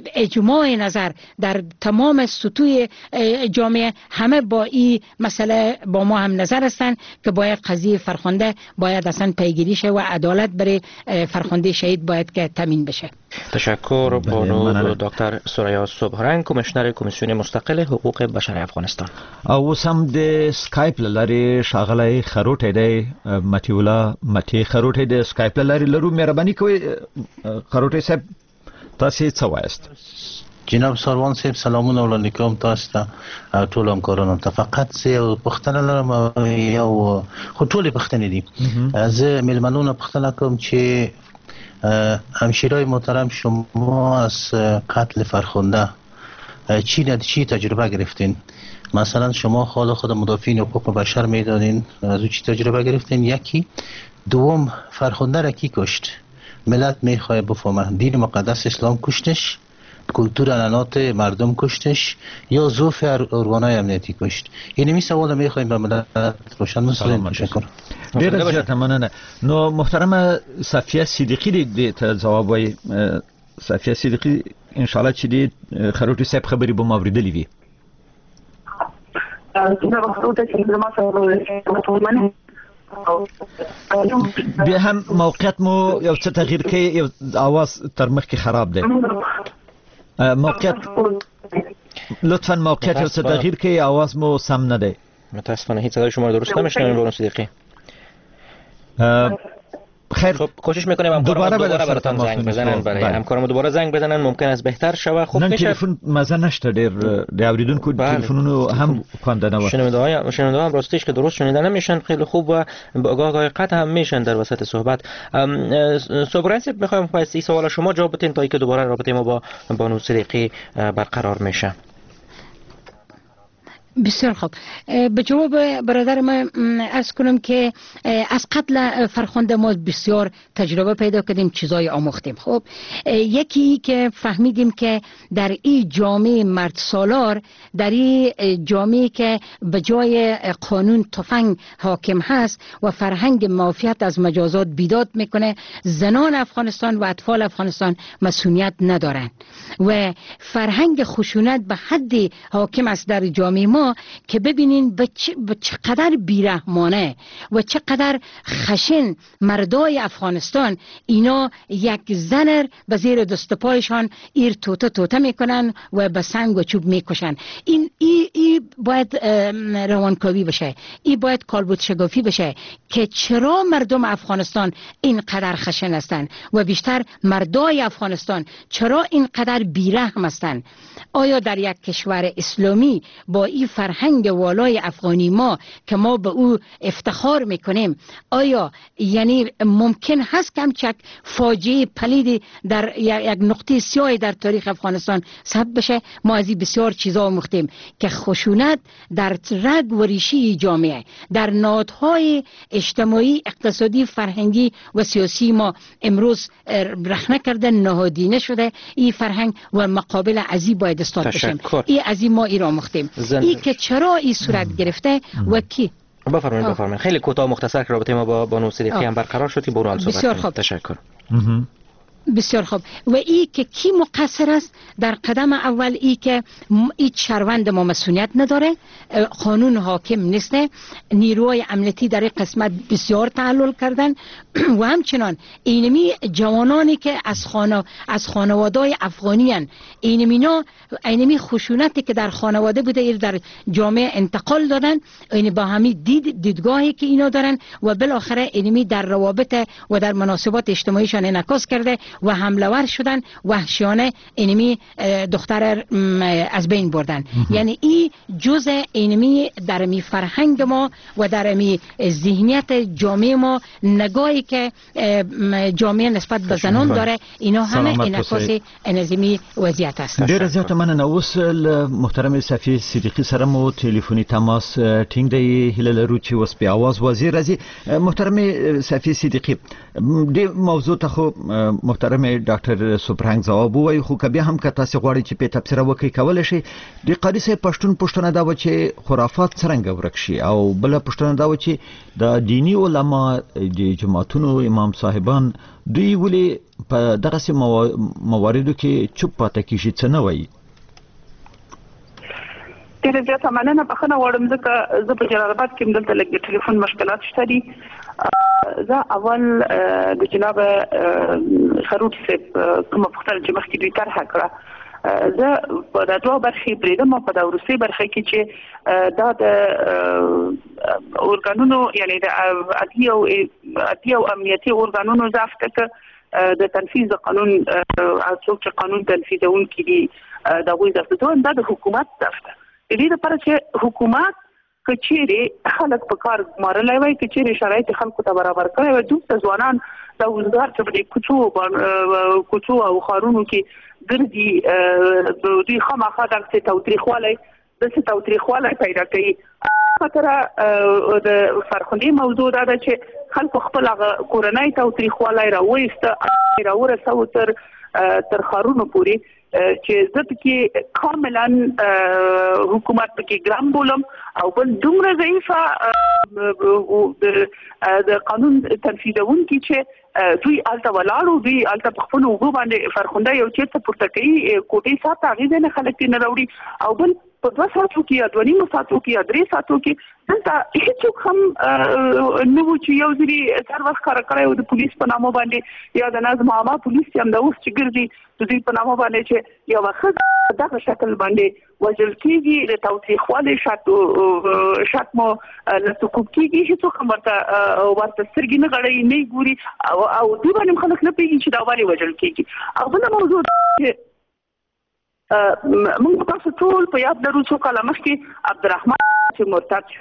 اجماع نظر در تمام سطوح جامعه همه با این مسئله با ما هم نظر هستند که باید قضیه فرخنده باید اصلا پیگیری شه و عدالت برای فرخنده شهید باید که تامین بشه. تشکر بانو دکتر سریا صبحرنگ، کمیشنر کمیسیون مستقل حقوق بشر افغانستان. او سم د سکایپ لاري شاغلای خروټ دی متی خروټ دی سکایپ لاري لرو مهرباني کوي خروټ صاحب تاسو څه وایست؟ جناب ساروان صاحب سلامونه وړاندې کوم تاسو ته او ټول همکارانو ته. فقط زه پوښتنه لرم یو خو ټولې پوښتنې دي. زه مېلمنو پوښتنه کوم چې همشیرای محترم شما از قتل فرخنده چی تجربه گرفتین؟ مثلا شما حال خود مدافعین حقوق بشر میدانین، از او چی تجربه گرفتین؟ یکی. دوم فرخنده را کی کشت؟ ملت میخواه بفهمه دین مقدس اسلام کشتش، کلتور انانات مردم کشتش، یا ظروف ارگانهای امنیتی کشت؟ یعنی می سوال میخوایم به ملت روشن بسازیم. تشکر. ډیر زیاته مننه. نو محترمه صفیه صدیقی دې ته جواب وایي. صفیه صدیقی ان شاء الله چې دې خروټي صاحب خبرې به ما اوریدلې وي. بیا هم موقعیت مو یو څه تغییر کوي، یو اواز تر مخکې خراب دی. موقعیت لطفا موقعیت یو څه تغییر کوي، اواز مو سم نه دی. متاسفانه هیچ صدای شما رو درست نمیشنویم بانو صدیقی. خیر، خب کوشش میکنیم دوباره براتون زنگ بزنن، برای همکارم دوباره زنگ بزنن، ممکن است بهتر شود. خب نن تلفن مزه نشته، ډیر د اوریدونکو تلفنونو هم خوانده نه و. شنونده هم راستش که درست شنیده نمیشن خیلی خوب و آگاه قطع هم میشن در وسط صحبت. صبران صاحب میخوایم پس این سوال شما جواب بدین تا اینکه دوباره رابطه ما با بانو صدیقی برقرار میشه. بسیار خوب. به جواب برادر ما عرض کنم که از قتل فرخنده ما بسیار تجربه پیدا کردیم، چیزای آموختیم. خب یکی که فهمیدیم که در این جامعه مرد سالار، در این جامعه که به جای قانون تفنگ حاکم هست و فرهنگ معافیت از مجازات بیداد میکنه، زنان افغانستان و اطفال افغانستان مسئولیت ندارن و فرهنگ خشونت به حدی حاکم است در جامعه ما که ببینین به چقدر بیرحمانه و چقدر خشن مردای افغانستان اینا یک زنر به زیر دست پایشان ایر توته میکنن و به سنگ و چوب میکشن. این باید روانکاوی بشه، این باید کالبد شگافی بشه که چرا مردم افغانستان اینقدر خشن هستن و بیشتر مردای افغانستان چرا اینقدر بیرحم هستن. آیا در یک کشور اسلامی با این فرهنگ والای افغانی ما که ما به او افتخار میکنیم، آیا یعنی ممکن هست که همچک فاجعه پلیدی در یک نقطه سیاهی در تاریخ افغانستان سبب بشه؟ ما از این بسیار چیزا آموختیم که خشونت در رگ و ریشه جامعه، در نهادهای اجتماعی، اقتصادی، فرهنگی و سیاسی ما امروز رخنه کرده، نهادینه شده. این فرهنگ و مقابل ازی باید استاد بشیم. این ازی ما ای را آموختیم. این که چرا این صورت گرفته و کی؟ بفرمایید. خیلی کوتاه مختصر که رابطه ما با بانو صدیقی هم برقرار شد. برو حال صحبت کنیم. تشکر. بسیار خوب. و ای که کی مقصر است؟ در قدم اول ای که هیچ شهروند ما مسئولیت نداره، قانون حاکم نیست، نیروهای امنیتی در این قسمت بسیار تعلل کردن و همچنان اینمی جوانانی که از خانواده‌های افغانی هستند، اینمی خشونتی که در خانواده بوده ایر در جامعه انتقال دادن، این با همین دیدگاهی که اینا دارن و بالاخره اینمی در روابط و در مناسبات اجتماعیشان انعکاس کرده و حمله ور شدن، وحشیانه اینمی دختر از بین بردن. یعنی این جزء اینمی در می فرهنگ ما و در می ذهنیت جامعه ما، نگاهی که جامعه نسبت به زنان داره، اینا همه انعکاس انظامی وضعیت است. ډیر زیاته مننه. اوس محترم صفیه صدیقی سره مو ټلیفوني تماس ټینګ دی. هیله لرو چې اوس په आवाज وزیر راځي. محترم صفیه صدیقی، د موضوع ته خو محترم ډاکټر سپرنګ جواب وایي، خو که بیا هم که تاسو غواړئ چې په تفسیر وکړئ کولی شئ. د قاری صاحب پښتون دا و چې خرافات څرنګه ورک شي، او بله پوښتنه دا و چې د دینی علما د جماعتونو امام صاحبان دوی ولې په دغسې مواردو کې چوپ پاتې کیږي، څه نه وایي؟ ډېره زیاته مننه. بخښنه غواړم ځکه زه په جلال آباد کې دلته لږ د ټلیفون مشکلات شته دي. زه اول د جناب خروټ صاحب کومه پوښتنه چې مخکې دوی طرحه کړه، زه په دا دوه برخې پرېږدم. په دا وروستۍ برخه کې چې دا د ارګانونو یعنی د عدلي او امنیتي ارګانونو ضعف ته د تنفیذ د قانون څوک چې قانون تنفیذونکي دي د هغوی ضعف ته دا د حکومت ضعف ده. د دې لپاره چې حکومت که چیرې خلک په کار ګمارلی وای، که چیرې شرایط خلکو ته برابر کړی وای، دومره ځوانان د روزګار چې په کوڅو او ښارونو کې ګرځي، دوی خامخا دغسې تاوتریخوالی پیدا کوي. خاطر د فرخندې موضوع دا ده چې خلکو خپل کورنۍ تاوتریخوالی راورسو تر ښارونو پورې چې زه پکې کاملا حکومت پکې ګرام بولم او بل دومره ضعیفه د قانون تنفیذونکي چې دوی الته ولاړو دوی الته په خپل اوبو باندې فرخنده یو چیرته پورته کوي کوټې ساته هغې نه خلک نه راوړي او بل په 2 ساعتو کې یا 2 ساعتو کې یا 3 ساعتو کې دلته هیڅوک هم نو چې یو ځري سر وخت کار کړی د پولیس په نامه باندې یا د نظم عامه پولیس هم د اوس چې ګرځي د دوی په نامه باندې چې یو وخت دغه شکل باندې وژل کېږي د تاوتریخوالي شاتمو لسکوب کېږي هیڅوک هم ورته سترګې نه غړوي نه ګوري او دوی باندې خلک نه پوهېږي چې دا ولې وژل کېږي او بله موضوع چې موږ تاسو ټول په یاد لرو څو کاله مخکې عبدالرحمن چې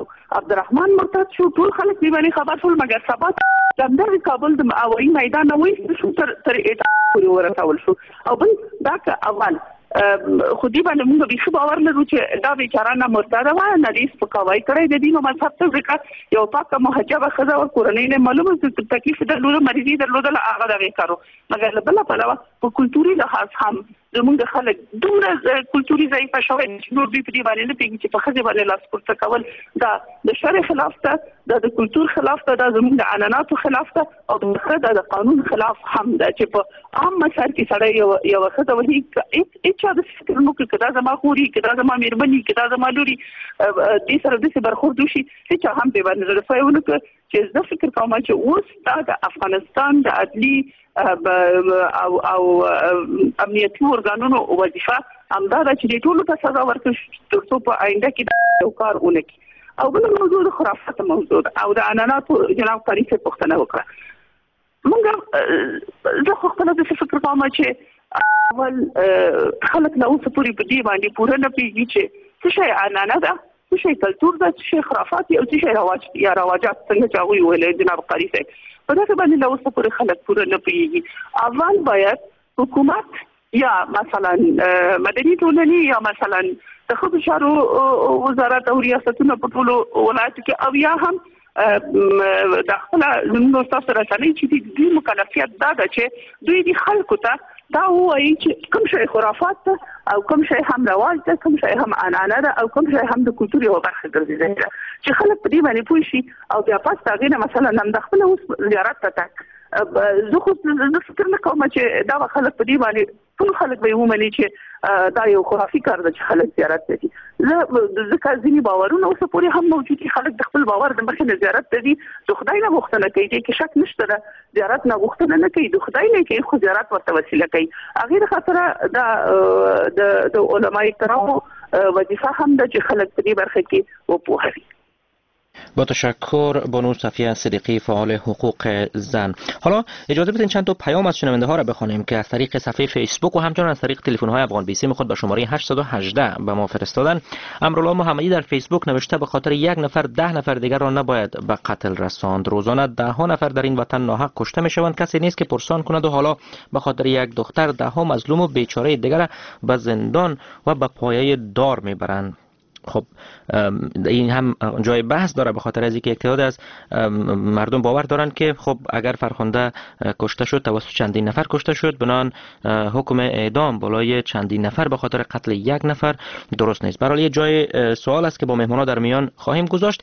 مرتد شو ټول خلک دې باندې خبر شول مګر سبا د همدغه کابل د هوایي میدان نه وایستل شو تر اعدام پورې ورسول شو او بل دا که اول خو دې باندې موږ بیخي باور لرو چې دا بیچاره نه مرتده وه نه دې سپکاوی کړی د دین او مذهب ته ځکه یو پاکه محجبه ښځه او کورنۍ نه معلومه چې تکلیف درلوده مریضي درلودله هغه دغې کارو مګر له بله پلوه په کلتوري لحاظ هم زموږ خلک دومره کلتوري ضعیفه شوی چې نور دوی په دې باندې نه پوهېږي چې په ښځې باندې لاس پورته کول دا د شرع خلاف ده دا د کلتور خلاف ده دا زموږ د عنعناتو خلاف ده او دا د قانون خلاف هم ده چې په عام مسایل کې سړی یوه ښځه وهي هېچا داسې فکر نه وکړي که دا زما خور وي که دا زما مېرمن وي که دا زما لور وي دې سره داسې برخورد وشي هېچا هم دې باندې زړه سوی ونه کړه چې زه فکر کوم چې اوس دا د افغانستان د عدلي او امنیتي ارګانونو وظیفه همدا ده چې دې ټولو ته سزا ورکړي تر څو په آینده کې یو کار ونه کړي او بله موضوع د خرافاتو موضوع ده او د عنعناتو جناب قاري صاحب پوښتنه وکړه موږ زه خو خپله داسې فکر کوم چې اول خلک له اوسه پورې په دې باندې پوره نه پوهېږي چې څه شی عنعنه ده څه شی کلتور ده څه شی خرافات او څه شی رواجات څنګه چې هغوی ویلی جناب قاري صاحب په دغه باندې له اوسه پورې خلک پوره نه پوهېږي اول باید حکومت یا مثلا مدني ټولنې یا مثلا د ښځو چارو وزارت او ریاستونه په ټولو ولایتو کې او یا هم د خپله زموږ ستاسو رسنۍ چې د دوی مکلفیت دا ده چې دوی د خلکو ته دا ووایي چې کوم شی خرافات ده او کوم شی هم رواج ده کوم شی هم عنعنه ده او کوم شی هم د کلتور یوه برخه ګرځېدلې ده چې خلک په دې باندې پوه شي او بیا پس د هغې نه مثلا هم د خپله اوس زیارت ته تګ زه خو زه فکر نه کوم چې دا به خلک په دې باندې ټول خلک به یې ومني چې دا یو خرافي کار ده چې خلک زیارت ته ځي ځکه ځینې باورونه اوسه پورې هم موجود دي خلک د خپل باور د مخې نه زیارت ته ځي د خدای نه غوښتنه کوي دې کې شک نشته ده زیارت نه غوښتنه نه کوي د خدای نه کوي خو زیارت ورته وسیله کوي هغې د خاطره دا د علمای کرامو وظیفه هم ده چې خلک په دې برخه کې وپوهوي. با تشکر بانو صفیه صدیقی فعال حقوق زن. حالا اجازه بدین چند تا پیام از شنونده ها را بخوانیم که از طریق صفحه فیسبوک و همچنین از طریق تلفن های افغان بیسیم خود به شماره 818 به ما فرستادن. امرالله محمدی در فیسبوک نوشته به خاطر یک نفر 10 نفر دیگر را نباید به قتل رساند. روزانه 10 نفر در این وطن ناحق کشته میشوند، کسی نیست که پرسان کند و حالا به خاطر یک دختر 10 مظلوم و بیچاره دیگر به زندان و به پایه دار میبرند. خب این هم جای بحث داره به خاطر از اینکه تعداد از مردم باور دارند که خب اگر فرخنده کشته شد توسط چندین نفر کشته شد بنان حکم اعدام بالای چندین نفر به خاطر قتل یک نفر درست نیست. برای یه جای سوال است که با مهمانا در میان خواهیم گذاشت.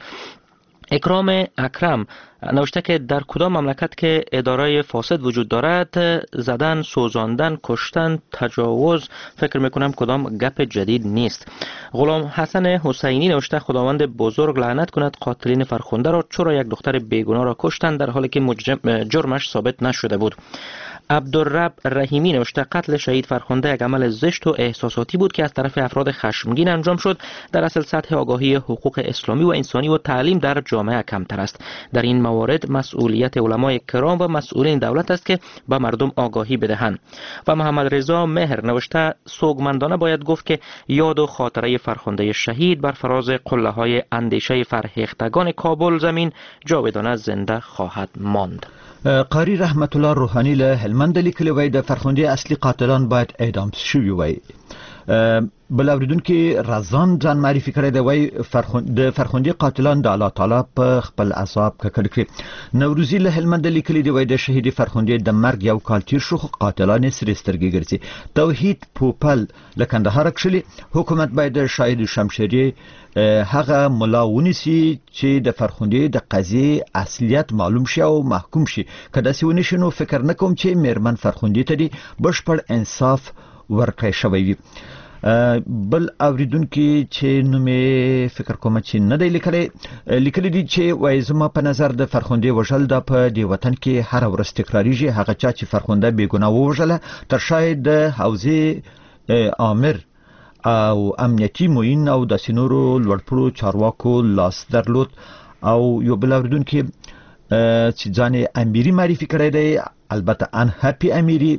اکرام اکرم نوشته که در کدام مملکت که اداره فاسد وجود دارد زدن، سوزاندن، کشتن، تجاوز فکر میکنم کدام گپ جدید نیست. غلام حسن حسینی نوشته خداوند بزرگ لعنت کند قاتلین فرخنده را، چرا یک دختر بیگناه را کشتند در حالی که جرمش ثابت نشده بود. عبدالرب رحیمی نوشته قتل شهید فرخنده یک عمل زشت و احساساتی بود که از طرف افراد خشمگین انجام شد. در اصل سطح آگاهی حقوق اسلامی و انسانی و تعلیم در جامعه کمتر است. در این موارد مسئولیت علمای کرام و مسئولین دولت است که به مردم آگاهی بدهند. و محمد رضا مهر نوشته سوگمندانه باید گفت که یاد و خاطره فرخنده شهید بر فراز قله های اندیشه فرهیختگان کابل زمین جاودانه زنده خواهد ماند. قاری رحمت الله روحانی له هلمند لیکلی وای د فرخنده اصلي قاتلان باید اعدام شوي وای. بل اوریدونکو رضان ځان معرفي کړی دی، وای د فرخندي قاتلان د الله تعالی په خپل عذاب ککړ کړي. نوروزی له هلمند لیکلی دی، وای د شهید فرخندي د مرګ یو کال تیر شو، قاتلان سری سترګې ګرځي. توحید پوپل له کندهار کښلی، حکومت باید د شاهد شمشيري هغه ملا ونیسي چې د فرخندي د قضیه اصلیت معلوم شي او محکوم شي. کله چې ونشنو فکر نکوم چې میرمن فرخندي ته دی بشپړ انصاف ورکړی شوی وي. بل اوریدونکو چې نومې فکر کوم چې نه دی لیکلی دي چې وای زما په نظر د فرخندي وژل د په دی وطن کې هر ورځ تکراریږي. هغه چا چې فرخنده بیګناه وژله تر شاید د حوزه امر او امنیتي موین او د سينورو لوړپوړو چارواکو لاس درلود. او یو بل اوریدونکو چې ځان امیری معرفي کړی دی، البته ان هپی امیری،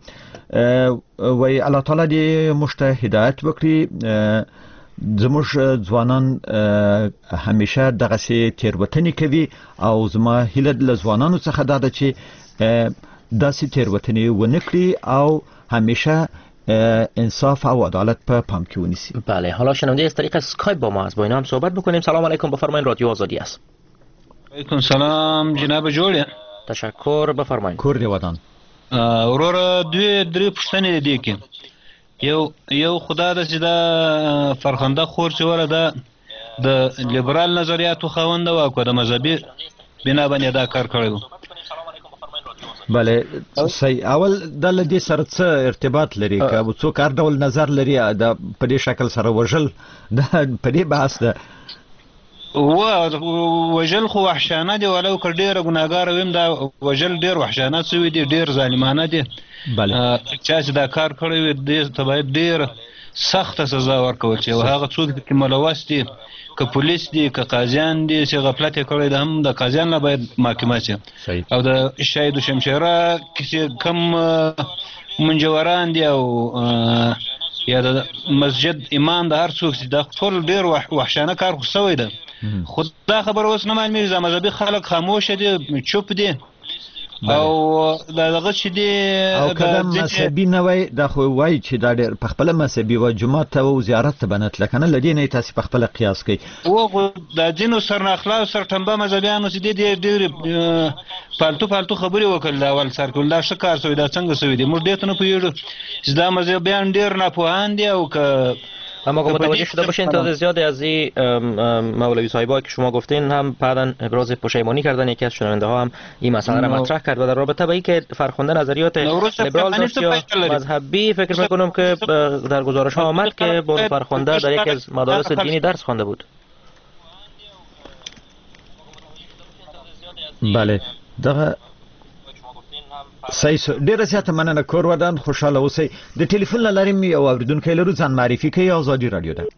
وای الله تعالی دې مشته هدایت وکړي. زموږ ځوانان همیشه دغه سي تیروتنې کوي او زما هیله له ځوانانو څخه دا ده چې داسې تیروتنې ونه کړي او همیشه انصاف و عدالت په پام کې ونیسي. بله، حالا شنونده از طریق اسکایپ با ما از با اینا هم صحبت بکنیم. سلام علیکم، بفرمایید، رادیو آزادی است. علیکم سلام جناب جوړ. تشکر، بفرمایید. کور دی ودان. ورور دوی درې پښتنې دي کې یو خدا د چې دا فرخنده خور چې وره ده د لیبرال نظریاتو خاوند او د مذهبي بنا باندې دا کار کړی. بله صحیح. اول د لدې سره څه ارتباط لري که څوک هر ډول نظر لري د په دې شکل سره وژل د په دې بحث ده وژل خو وحشانه دي، ولو که ډېره ګناهګاره ویم دا وژل ډېر وحشانه شوي دي، ډېر ظالمانه دي. چا چې دا کار کړی وي دې ته باید ډېر سخته سزا ورکول شي. او هغه څوک چې ملوث دي، که پولیس دي، که قاضیان دي چې غفلت یې کړی ده، هم د قاضیان نه باید محاکمه شي. او د شاهد شمشيره چې کم منجوران دي او یا د مسجد امام د هر څوک چې دا ټول ډېر وحشانه کار خو شوی ده. خو دا خبره اوس نه معلومېږي. مذهبي خلک خاموشه دي، چوپ دي او دغه چې دي او کله مذهبي نه وای دا خو وای چې دا ډېر په خپل مذهبي و جماعت ته او زیارت ته بنت لکنه لدی نه تاسو په خپل قیاس کوي. او د دینو سرناخلا او سرټنبه مذهبيانو چې ډېر پالتو خبرې وکړل اول سر کول دا څه کار شوی، دا څنګه شوی دی. موږ دې ته نه پوهیږو چې دا مذهبيان ډېر ناپوهان دي. او که اما که متوجه شده باشین تعداد زیادی از این مولوی صاحبایی که شما گفتین هم بعداً ابراز پشیمانی کردن. یکی از شنونده ها هم این مسئله را مطرح کرد و در رابطه با اینکه فرخنده نظریات لیبرال داشت یا مذهبی، فکر میکنم که در گزارش ها آمد که بون فرخنده در یکی از مدارس دینی درس خوانده بود. بله دغه صحیح. ډیره زیاته مننه. کور ودان، خوشاله اوسئ. د ټلیفون لارې مې یو اوریدونکی لرو، ځان معرفي کوي. آزادي رادیو ده.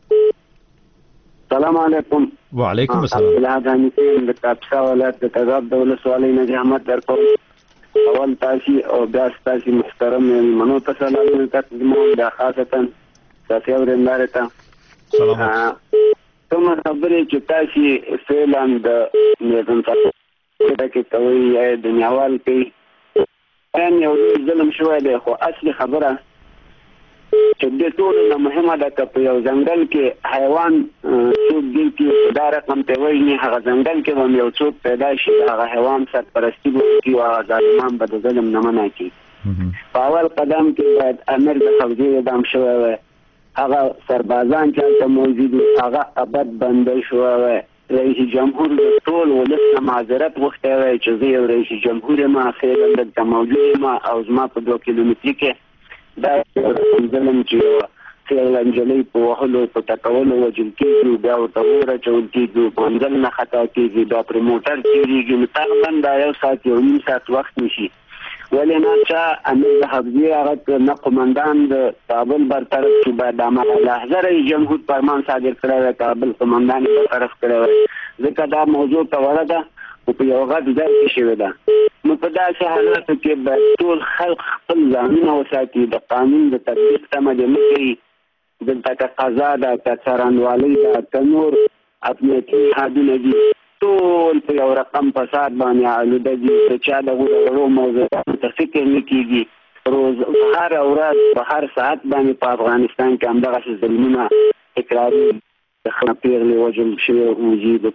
سلام علیکم. وعلیکم السلام. الهدانی د کاپسا ولایت د تګاب د ولسوالۍ نه زحمت درکوم. اول تاسو او بیا تاسو محترم منو ته سلام کوم، دا خاصتا تاسو ورنداره ته سلام. کوم خبرې چې تاسو فعلا د میدان ته کې کوي د نیوال کې ان یو ظلم شوی دی. خو اصلي خبره چې د ټول نه مهمه ده چې په یو ځنګل کې حیوان څوک دی چې دا رقم ته وایي هغه ځنګل کې هم یو څوک پیدا شي، هغه حیوان سرپرستی وکړي او هغه ظالمان به د ظلم نه منع کړي. په اول قدم کې باید امر د حوزې اعدام شوی وای، هغه سربازان چې هلته موجود وو هغه ابد بنده شوی وای. رئیس جمهور د ټول ولس نه معذرت غوښتی وای چې زه یو رئیس جمهور یم، فعلا دلته موجود یم او زما په 2 کیلومتري کې دا ظلم چې فعلا نجلۍ په وهلو په ټکولو وژل کېږي، بیا ورته اور اچول کېږي، په منزل نه خطا کېږي، بیا پرې موټر تېرېږي. نو تقریبا دا 1 ساعت 1.5 ساعت وخت نیسي. ولې نه چې امیر د حفظې هغه نه قمندان د کابل برطرف شو، باید د لحظه رئیس جمهور فرمان صادر کړی وی، کابل قمندان یې برطرف کړی وی. ځکه دا موضوع ته وړه ده خو په یو غټ ځای کې شوې ده. نو په داسې حالاتو کې باید ټول خلک خپل ځانونه وساتي، د قانون د تطبیق تمه دې نه کوي. دلته که قضا ده، که څارنوالۍ ده، که نور امنیتي نهادونه دي، ټول په یو رقم فساد باندې آلوده دي. د چا دغو د وړو موضوعاتو ته فکر نه کېږي. روز هر ورځ په هر ساعت باندې په افغانستان کې همدغه ظلمونه تکراري د خلکو پیغلې وژل شوي وځي د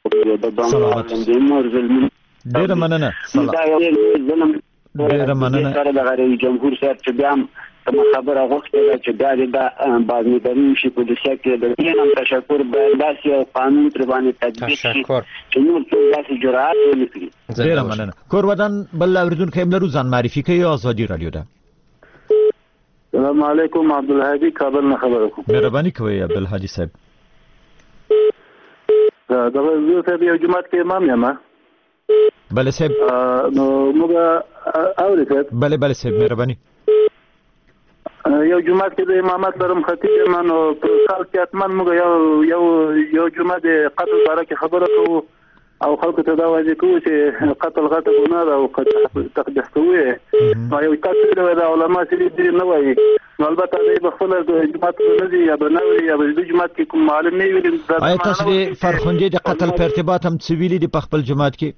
نور ظلمونه. ډېره مننه. ډېره مننه. سره د رئیس جمهور صاحب چې بیا هم خبره غوښتې ده چې بیا د بازمیدني شي په دوسیه کې د دې هم تشکر باید داسې یو قانون تر باندې تطبیق شي چې نور څوک داسې جرأت ونه کړي. ډېره مننه. کور ودان بل اورېدونکی هم لرو، ځان معرفي کوي. ازادي راډیو ده. السلام علیکم، عبدالهادي کابل نه خبره کوم. مهرباني کوئ عبدالهادي صاحب. دغه زه صاحب یو جماعت کې امام یم. بله صاحب. نو موږ اوري صاحب. بله بله صاحب مهرباني. یو جماعت کې د امامت لرم، خطیب یم. نو په کال کې حتما موږ یو جمعه د قتل باره کې خبره کوو او خلکو ته دا واضح کوو چې قتل غټه ګناه ده او تقدیس کوو یې. نو یو کس ویلي وی د علما سړي دې نه وایي، نو البته دی به خپله جماعت نه ځي یا به نه وي یا به د جماعت کې کوم معلم نه ویلي. آیا تاسو د فرخندې د قتل په ارتباط هم څه ویلي دي په خپل جماعت کې؟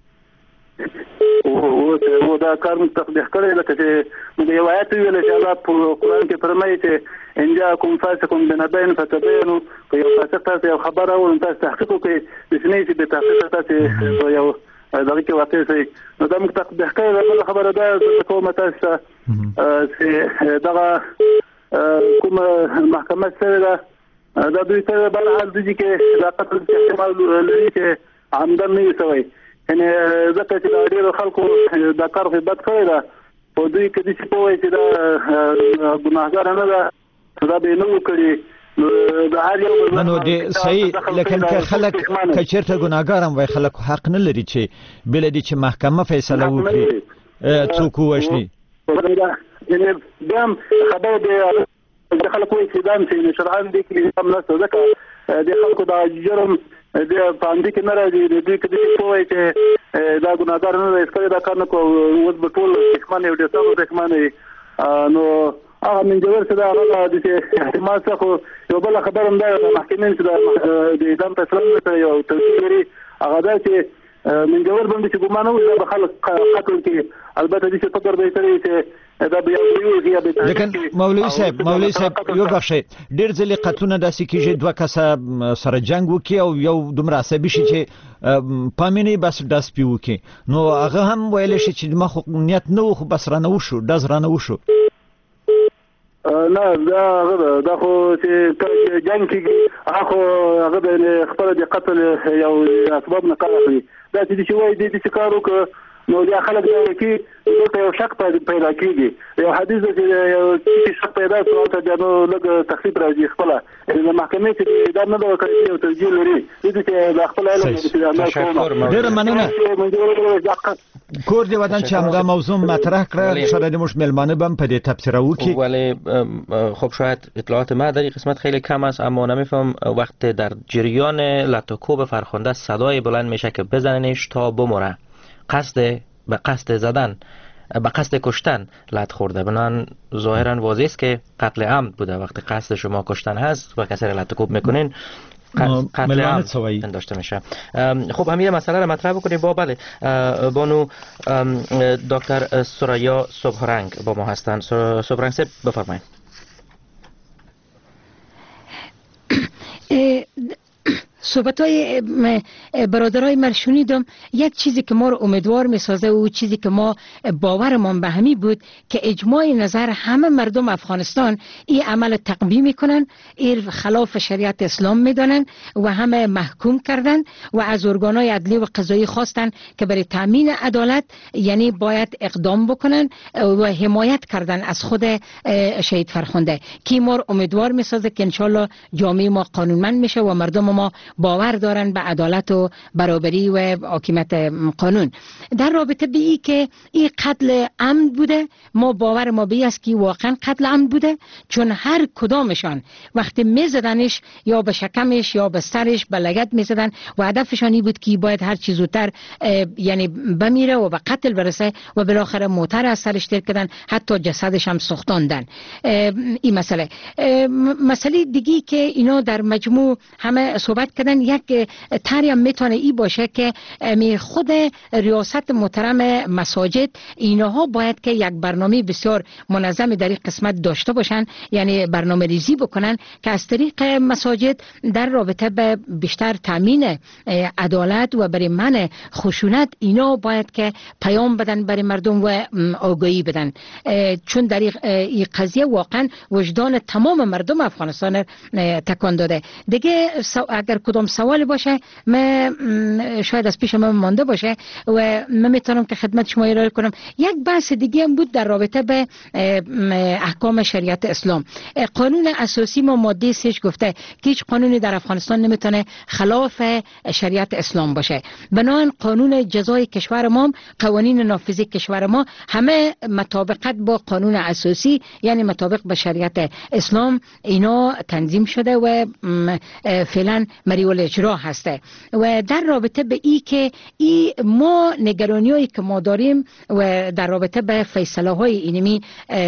او دا کار موږ تقدیس کړی، لکه چې موږ یو آیت ویلی چې الله په قرآن کې فرمایي چې ان جاءکم فاسق بنبأ فتبینوا، که یو فاسق تاسو یو خبر راوړي نو تاسو تحقیق وکړئ، داسې نه وي چې بې تحقیقه تاسې په یو دغه کې واقع شئ. نو دا موږ تقدیس کړی ده. بله خبره دا زه کوم تاسو ته چې دغه کومه محکمه شوې ده دا دوی ته بهرحال دوی کې دا قتل احتمال لري چې عمدن نه وي شوی، یعنې ځکه چې دا ډېرو خلکو دا کار خو بد کړی ده، خو دوی که داسې پوه وایي چې دا ګناهګاره نه ده دا به یې نه وکړي. د هر یو نو د صحیح، لیکن که خلک که چېرته ګناهګار هم وایي خلک حق نه لري چې بله دې چې محکمه فیصله وکړي څوک ووژني. یعنې بیا هم خبره د خلک وایي چې دا هم چې شرعاً دې کې هم نشته، ځکه د خلکو دا جرم د پاندې کې نه راځي. دوی که داسې پوه وایي چې دا ګناهګار نه دی هېڅکله دا کار نه کوو، اوس به ټول پښېمانه وي، ډېر سخت پښېمانه وي. نو هغه منجور چې دا هغه داسې احتمال څه، خو یو بله خبره هم دا ده محکمین چې د اعدام فیصله نه کړې او توجیه لري هغه دا چې منجور باندې چې ګمان وي دا به خلک قتل کړي. البته داسې فکر به یې کړی چې دا به یو یا به لیکن مولوي صاحب یو بخښئ، ډېر ځلې قتلونه داسې کېږي دوه کسه سره جنګ وکړي او یو دومره عصبي شي چې پامینې بس ډز پې وکړي، نو هغه هم ویلی شي چې ما خو نیت نه و خو بس رانه وشو، ډز رانه وشو. نه دا خو چې جنګ کېږي هغه خو هغه د خپله د قتل یو اسباب نه کار اخلي. دا چې وایي دې داسې کار وکړه نو بیا خلک دا وایي چې دلته یو شک پیدا کېږي. یو حدیث ده چې یو شک پیدا شو هلته بیا نو لږ تخریب راځي خپله. د محکمې چې اعدام نه ده ورکړی یو توجیه لري، دې چې د خپل علم ډېره مننه. کور دې ودان چې همدا موضوع مطرح کړه، شاید موږ ملمانه بم په دې تبصره وکړي. ولی خب شاید اطلاعات ما در این قسمت خیلی کم است، اما نمیفهم وقت در جریان لاتوکوب فرخنده صدای بلند میشه که بزننش تا بمره، به قصد زدن به قصد کشتن لط خورده، بنان ظاهرا واضح است که قتل عمد بوده. وقتی قصد شما کشتن هست و کسی را لاتوکوب میکنین قتل عمد داشته میشه. خب همین مسئله را مطرح بکنیم. با بله بانو دکتر سریا صبحرنگ با ما هستند. صبحرنگ صاحب بفرمایید. صحبت‌های برادرای من شنیدم، یک چیزی که ما رو امیدوار می‌سازه و چیزی که ما باورمان به همی بود که اجماع نظر همه مردم افغانستان این عمل تقبیح میکنن، این خلاف شریعت اسلام میدانن و همه محکوم کردن و از ارگان‌های عدلی و قضایی خواستن که برای تامین عدالت یعنی باید اقدام بکنن و حمایت کردن از خود شهید فرخنده، که ما رو امیدوار می‌سازه که انشالله جامعه ما قانونمند میشه و مردم ما باور دارن به عدالت و برابری و حاکمیت قانون. در رابطه به این که این قتل عمد بوده، ما باور ما به است که واقعا قتل عمد بوده، چون هر کدامشان وقتی میزدنش یا به شکمش یا به سرش به لگد میزدن و هدفشان این بود که باید هر چیز زودتر یعنی بمیره و به قتل برسه و بالاخره موتر از سرش تیر کردن، حتی جسدش هم سوختاندن. این مسئله دیگی که اینا در مجموع همه صحبت کردن کردن یک طرحی هم میتونه ای باشه که خود ریاست محترم مساجد اینها باید که یک برنامه بسیار منظم در این قسمت داشته باشن، یعنی برنامه ریزی بکنن که از طریق مساجد در رابطه به بیشتر تامین عدالت و برای منع خشونت اینا باید که پیام بدن برای مردم و آگاهی بدن، چون در این قضیه واقعا وجدان تمام مردم افغانستان تکان داده. دیگه اگر کدام سوال باشه من شاید از پیش من مانده باشه و من میتونم که خدمت شما ارائه کنم. یک بحث دیگه هم بود در رابطه به احکام شریعت اسلام. قانون اساسی ما ماده 3 گفته که هیچ قانونی در افغانستان نمیتونه خلاف شریعت اسلام باشه. بنابراین قانون جزای کشور ما، قوانین نافذی کشور ما همه مطابقت با قانون اساسی یعنی مطابق به شریعت اسلام اینا تنظیم شده و فعلا مریول اجرا هسته. و در رابطه به ای که ما نگرانیایی که ما داریم و در رابطه به فیصله های اینمی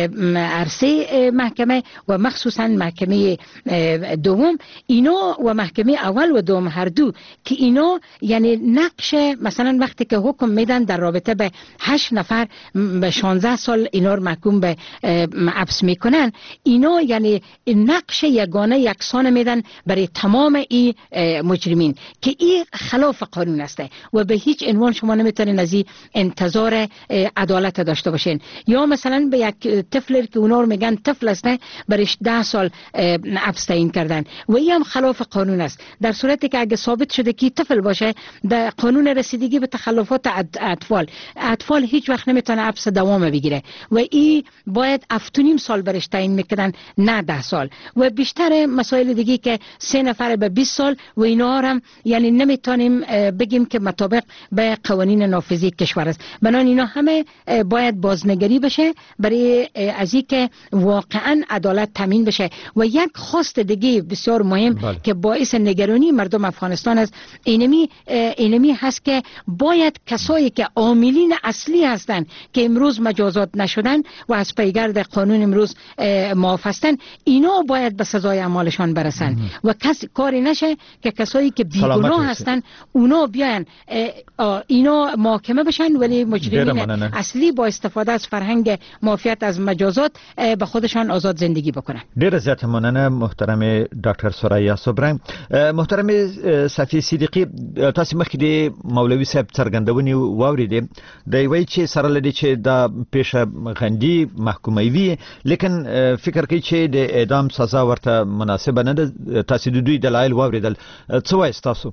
عرصه محکمه و مخصوصا محکمه دوم اینا و محکمه اول و دوم هر دو که اینا یعنی نقش مثلا وقتی که حکم میدن در رابطه به 8 نفر به 16 سال اینا رو محکوم به حبس میکنن، اینا یعنی نقش یگانه یکسان میدن برای تمام این مجرمین که این خلاف قانون است و به هیچ عنوان شما نمیتونین از این انتظار عدالت داشته باشین. یا مثلا به یک طفل که اونا رو میگن طفل است برش 10 سال حبس تعیین کردن و این هم خلاف قانون است، در صورتی که اگه ثابت شده که طفل باشه در قانون رسیدگی به تخلفات اطفال هیچ وقت نمیتونه حبس دوام بگیره و این باید 7.5 سال برش تعیین میکنن نه 10 سال. و بیشتر مسائل دیگه که 3 نفر به 20 سال و اینا هم یعنی نمیتونیم بگیم که مطابق به قوانین نافذی کشور است. بنابراین اینا همه باید بازنگری بشه برای از اینکه واقعا عدالت تامین بشه. و یک خواست دیگه بسیار مهم که باعث نگرانی مردم افغانستان است اینمی هست که باید کسایی که عاملین اصلی هستند که امروز مجازات نشدن و از پیگرد قانون امروز معاف هستند اینا باید به سزای اعمالشان برسن و کاری نشه که کسایی که بیگناه هستند اونا بیان اینا محاکمه بشن ولی مجرمین اصلی با استفاده از فرهنگ معافیت از مجازات به خودشان آزاد زندگی بکنن. ډیر زیات مننه محترم ډاکټر سوریا صبرنګ. محترم صفی صدیقی تاسو مخکې د مولوي صاحب څرګندونې واوریدې د وی چې سره لدی چې د پیشه غندي محکومه وي لیکن فکر کوي چې د اعدام سزا ورته مناسبه نه ده. تاسو د دوی دلایل واوریدل، څه وایي تاسو؟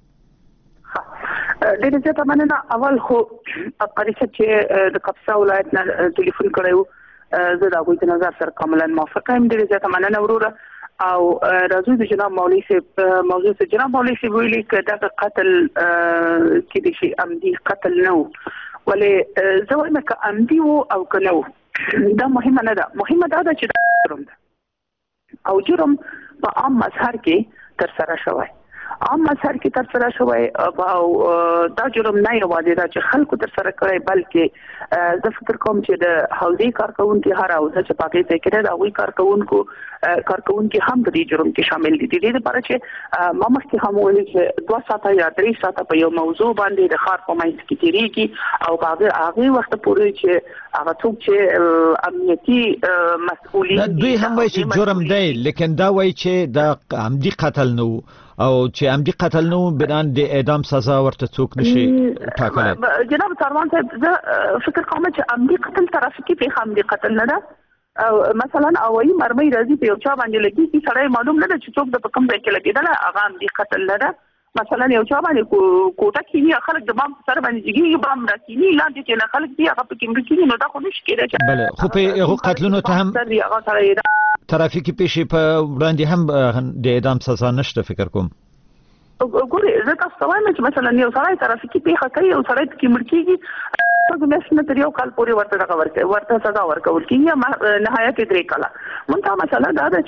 ډېر زیاته مننه. اول خو قریصه چې د کاپسا ولایت نه ټلیفون کړی و زه د هغوی د نظر سره کاملا موافقه یم. ډېر زیاته مننه وروره. او راځو د جناب مولوي صاحب موضوع ته. جناب مولوي صاحب ویلي که دغه قتل کېدای شي عمدي قتل نه و، ولې زه وایم که عمدي و او که نه و دا مهمه نه ده. مهمه دا ده چې دا جرم ده او جرم په عام مظهر کې ترسره شوی. عام مظهر کې ترسره شوی او دا جرم نه یوازې دا چې خلکو ترسره کړی بلکې زه فکر کوم چې د حوزې کارکوونکي هر حوزه چې په هغې ځای کې ده د هغوی کارکوونکي هم په دې جرم کې شامل دي. د دې لپاره چې ما مخکې هم ویلي چې 2 ساعته یا 3 ساعته په یو موضوع باندې د ښار په منځ کې تېرېږي او په هغې وخته پورې چې هغه څوک چې امنیتي مسؤلین دوی هم وایي چې جرم دی لیکن دا وایي چې د عمدي قتل نه و او چې عمدي قتل نه و بنان د اعدام سزا ورته څوک نشي ټاکلی. جناب سروان صاحب زه فکر کوم چې عمدي قتل ترافیکي پیښه عمدي قتل نه ده. مثلا هوایي مرمۍ راځي په یو چا باندې لګېږي سړی معلوم نه ده چې څوک د په کوم ځای کې لګېدلی هغه عمدي قتل نه ده. مثلا یو چا باندې کوټه کینی خلک د بام سره باندې جګي بام راکینی لاندې چې نه خلک دی هغه پکې مړ کینی نو دا خو نشي کېدای. بله خو په هغو قتلونو ته هم ترافیکي پیښې په وړاندې هم د اعدام سزا نشته فکر کوم. ګورې زه تاسو ته وایم چې مثلا یو سړی ترافیکي پیښه کوي او سړی پکې مړ کېږي شپږ میاشتې نه تر یو کال پورې ورته سزا ورکول کېږي نهایت 3 کاله. منتها مسله دا ده چې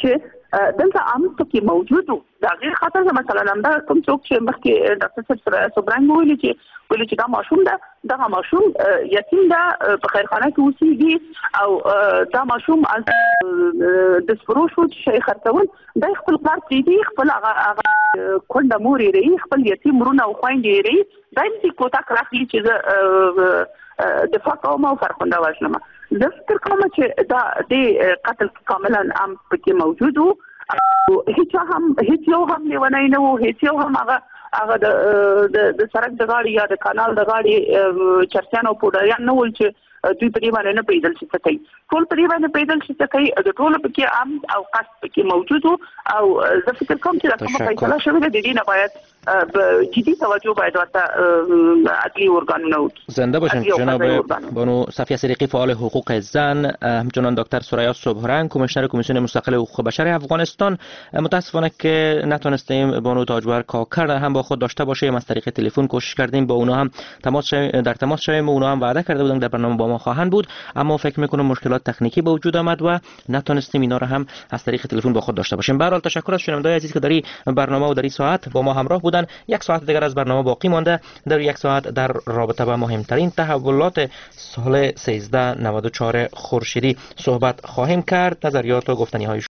دلته هم پکې موجود وو. د هغې خاطر مثلا همدا کوم څوک چې مخکې ډاکټر صبرنګ ویلي چې دا ماشوم ده، دغه ماشوم یتیم ده، په خیرخانه کې اوسېږي او دا ماشوم د سپرو شو چې شی خرڅول، دی خپل پلار پرېږدي، خپل هغه کونډه مور یې رهي، خپل یتیم وروڼه او خویندې یې رهي، دا هم چې کوتک راخلي چې زه دفاع کوم او فرخنده وژنم. زه فکر کوم چې دا د قتل کاملا هم پکې موجود وو او هیڅ یو هم لیونی نه و، هیڅ یو هم هغه د سړک د غاړې یا د کانال د غاړې چرسیان او پوډریان نه ول چې دوی په دې باندې نه پوهېدل چې څه کوي. ټول په دې باندې پوهېدل چې څه کوي، د ټولو پکې عام او قصد پکې موجود و او زه فکر کوم چې دا کومه فیصله شوې ده د دې نه باید جدي توجه باید ورته عدلي ارګانونه وکړي. زنده باشین جناب بانو صفیه صدیقی، فعال حقوق زن، همچنان دکتر ثریا صبحرنگ، کمیشنر کمیسیون مستقل حقوق بشر افغانستان. متاسفانه که نتونستیم بانو تاجور کاکر هم با خود داشته باشیم، از طریق تلفن کوشش کردیم با اونها هم در تماس شویم و اونها هم وعده کرده بودن در برنامه با ما خواهند بود، اما فکر میکنم مشکلات تکنیکی به وجود آمد و نتونستیم اینا رو هم از طریق تلفن با خود داشته باشیم. به هر حال تشکر از شنوندگان عزیز که در این برنامه و در این ساعت با ما همراه بودن. یک ساعت دیگر از برنامه باقی مانده. در یک ساعت در رابطه با مهمترین تحولات سال 1394 خورشیدی صحبت خواهیم کرد. نظریات و گفتنی های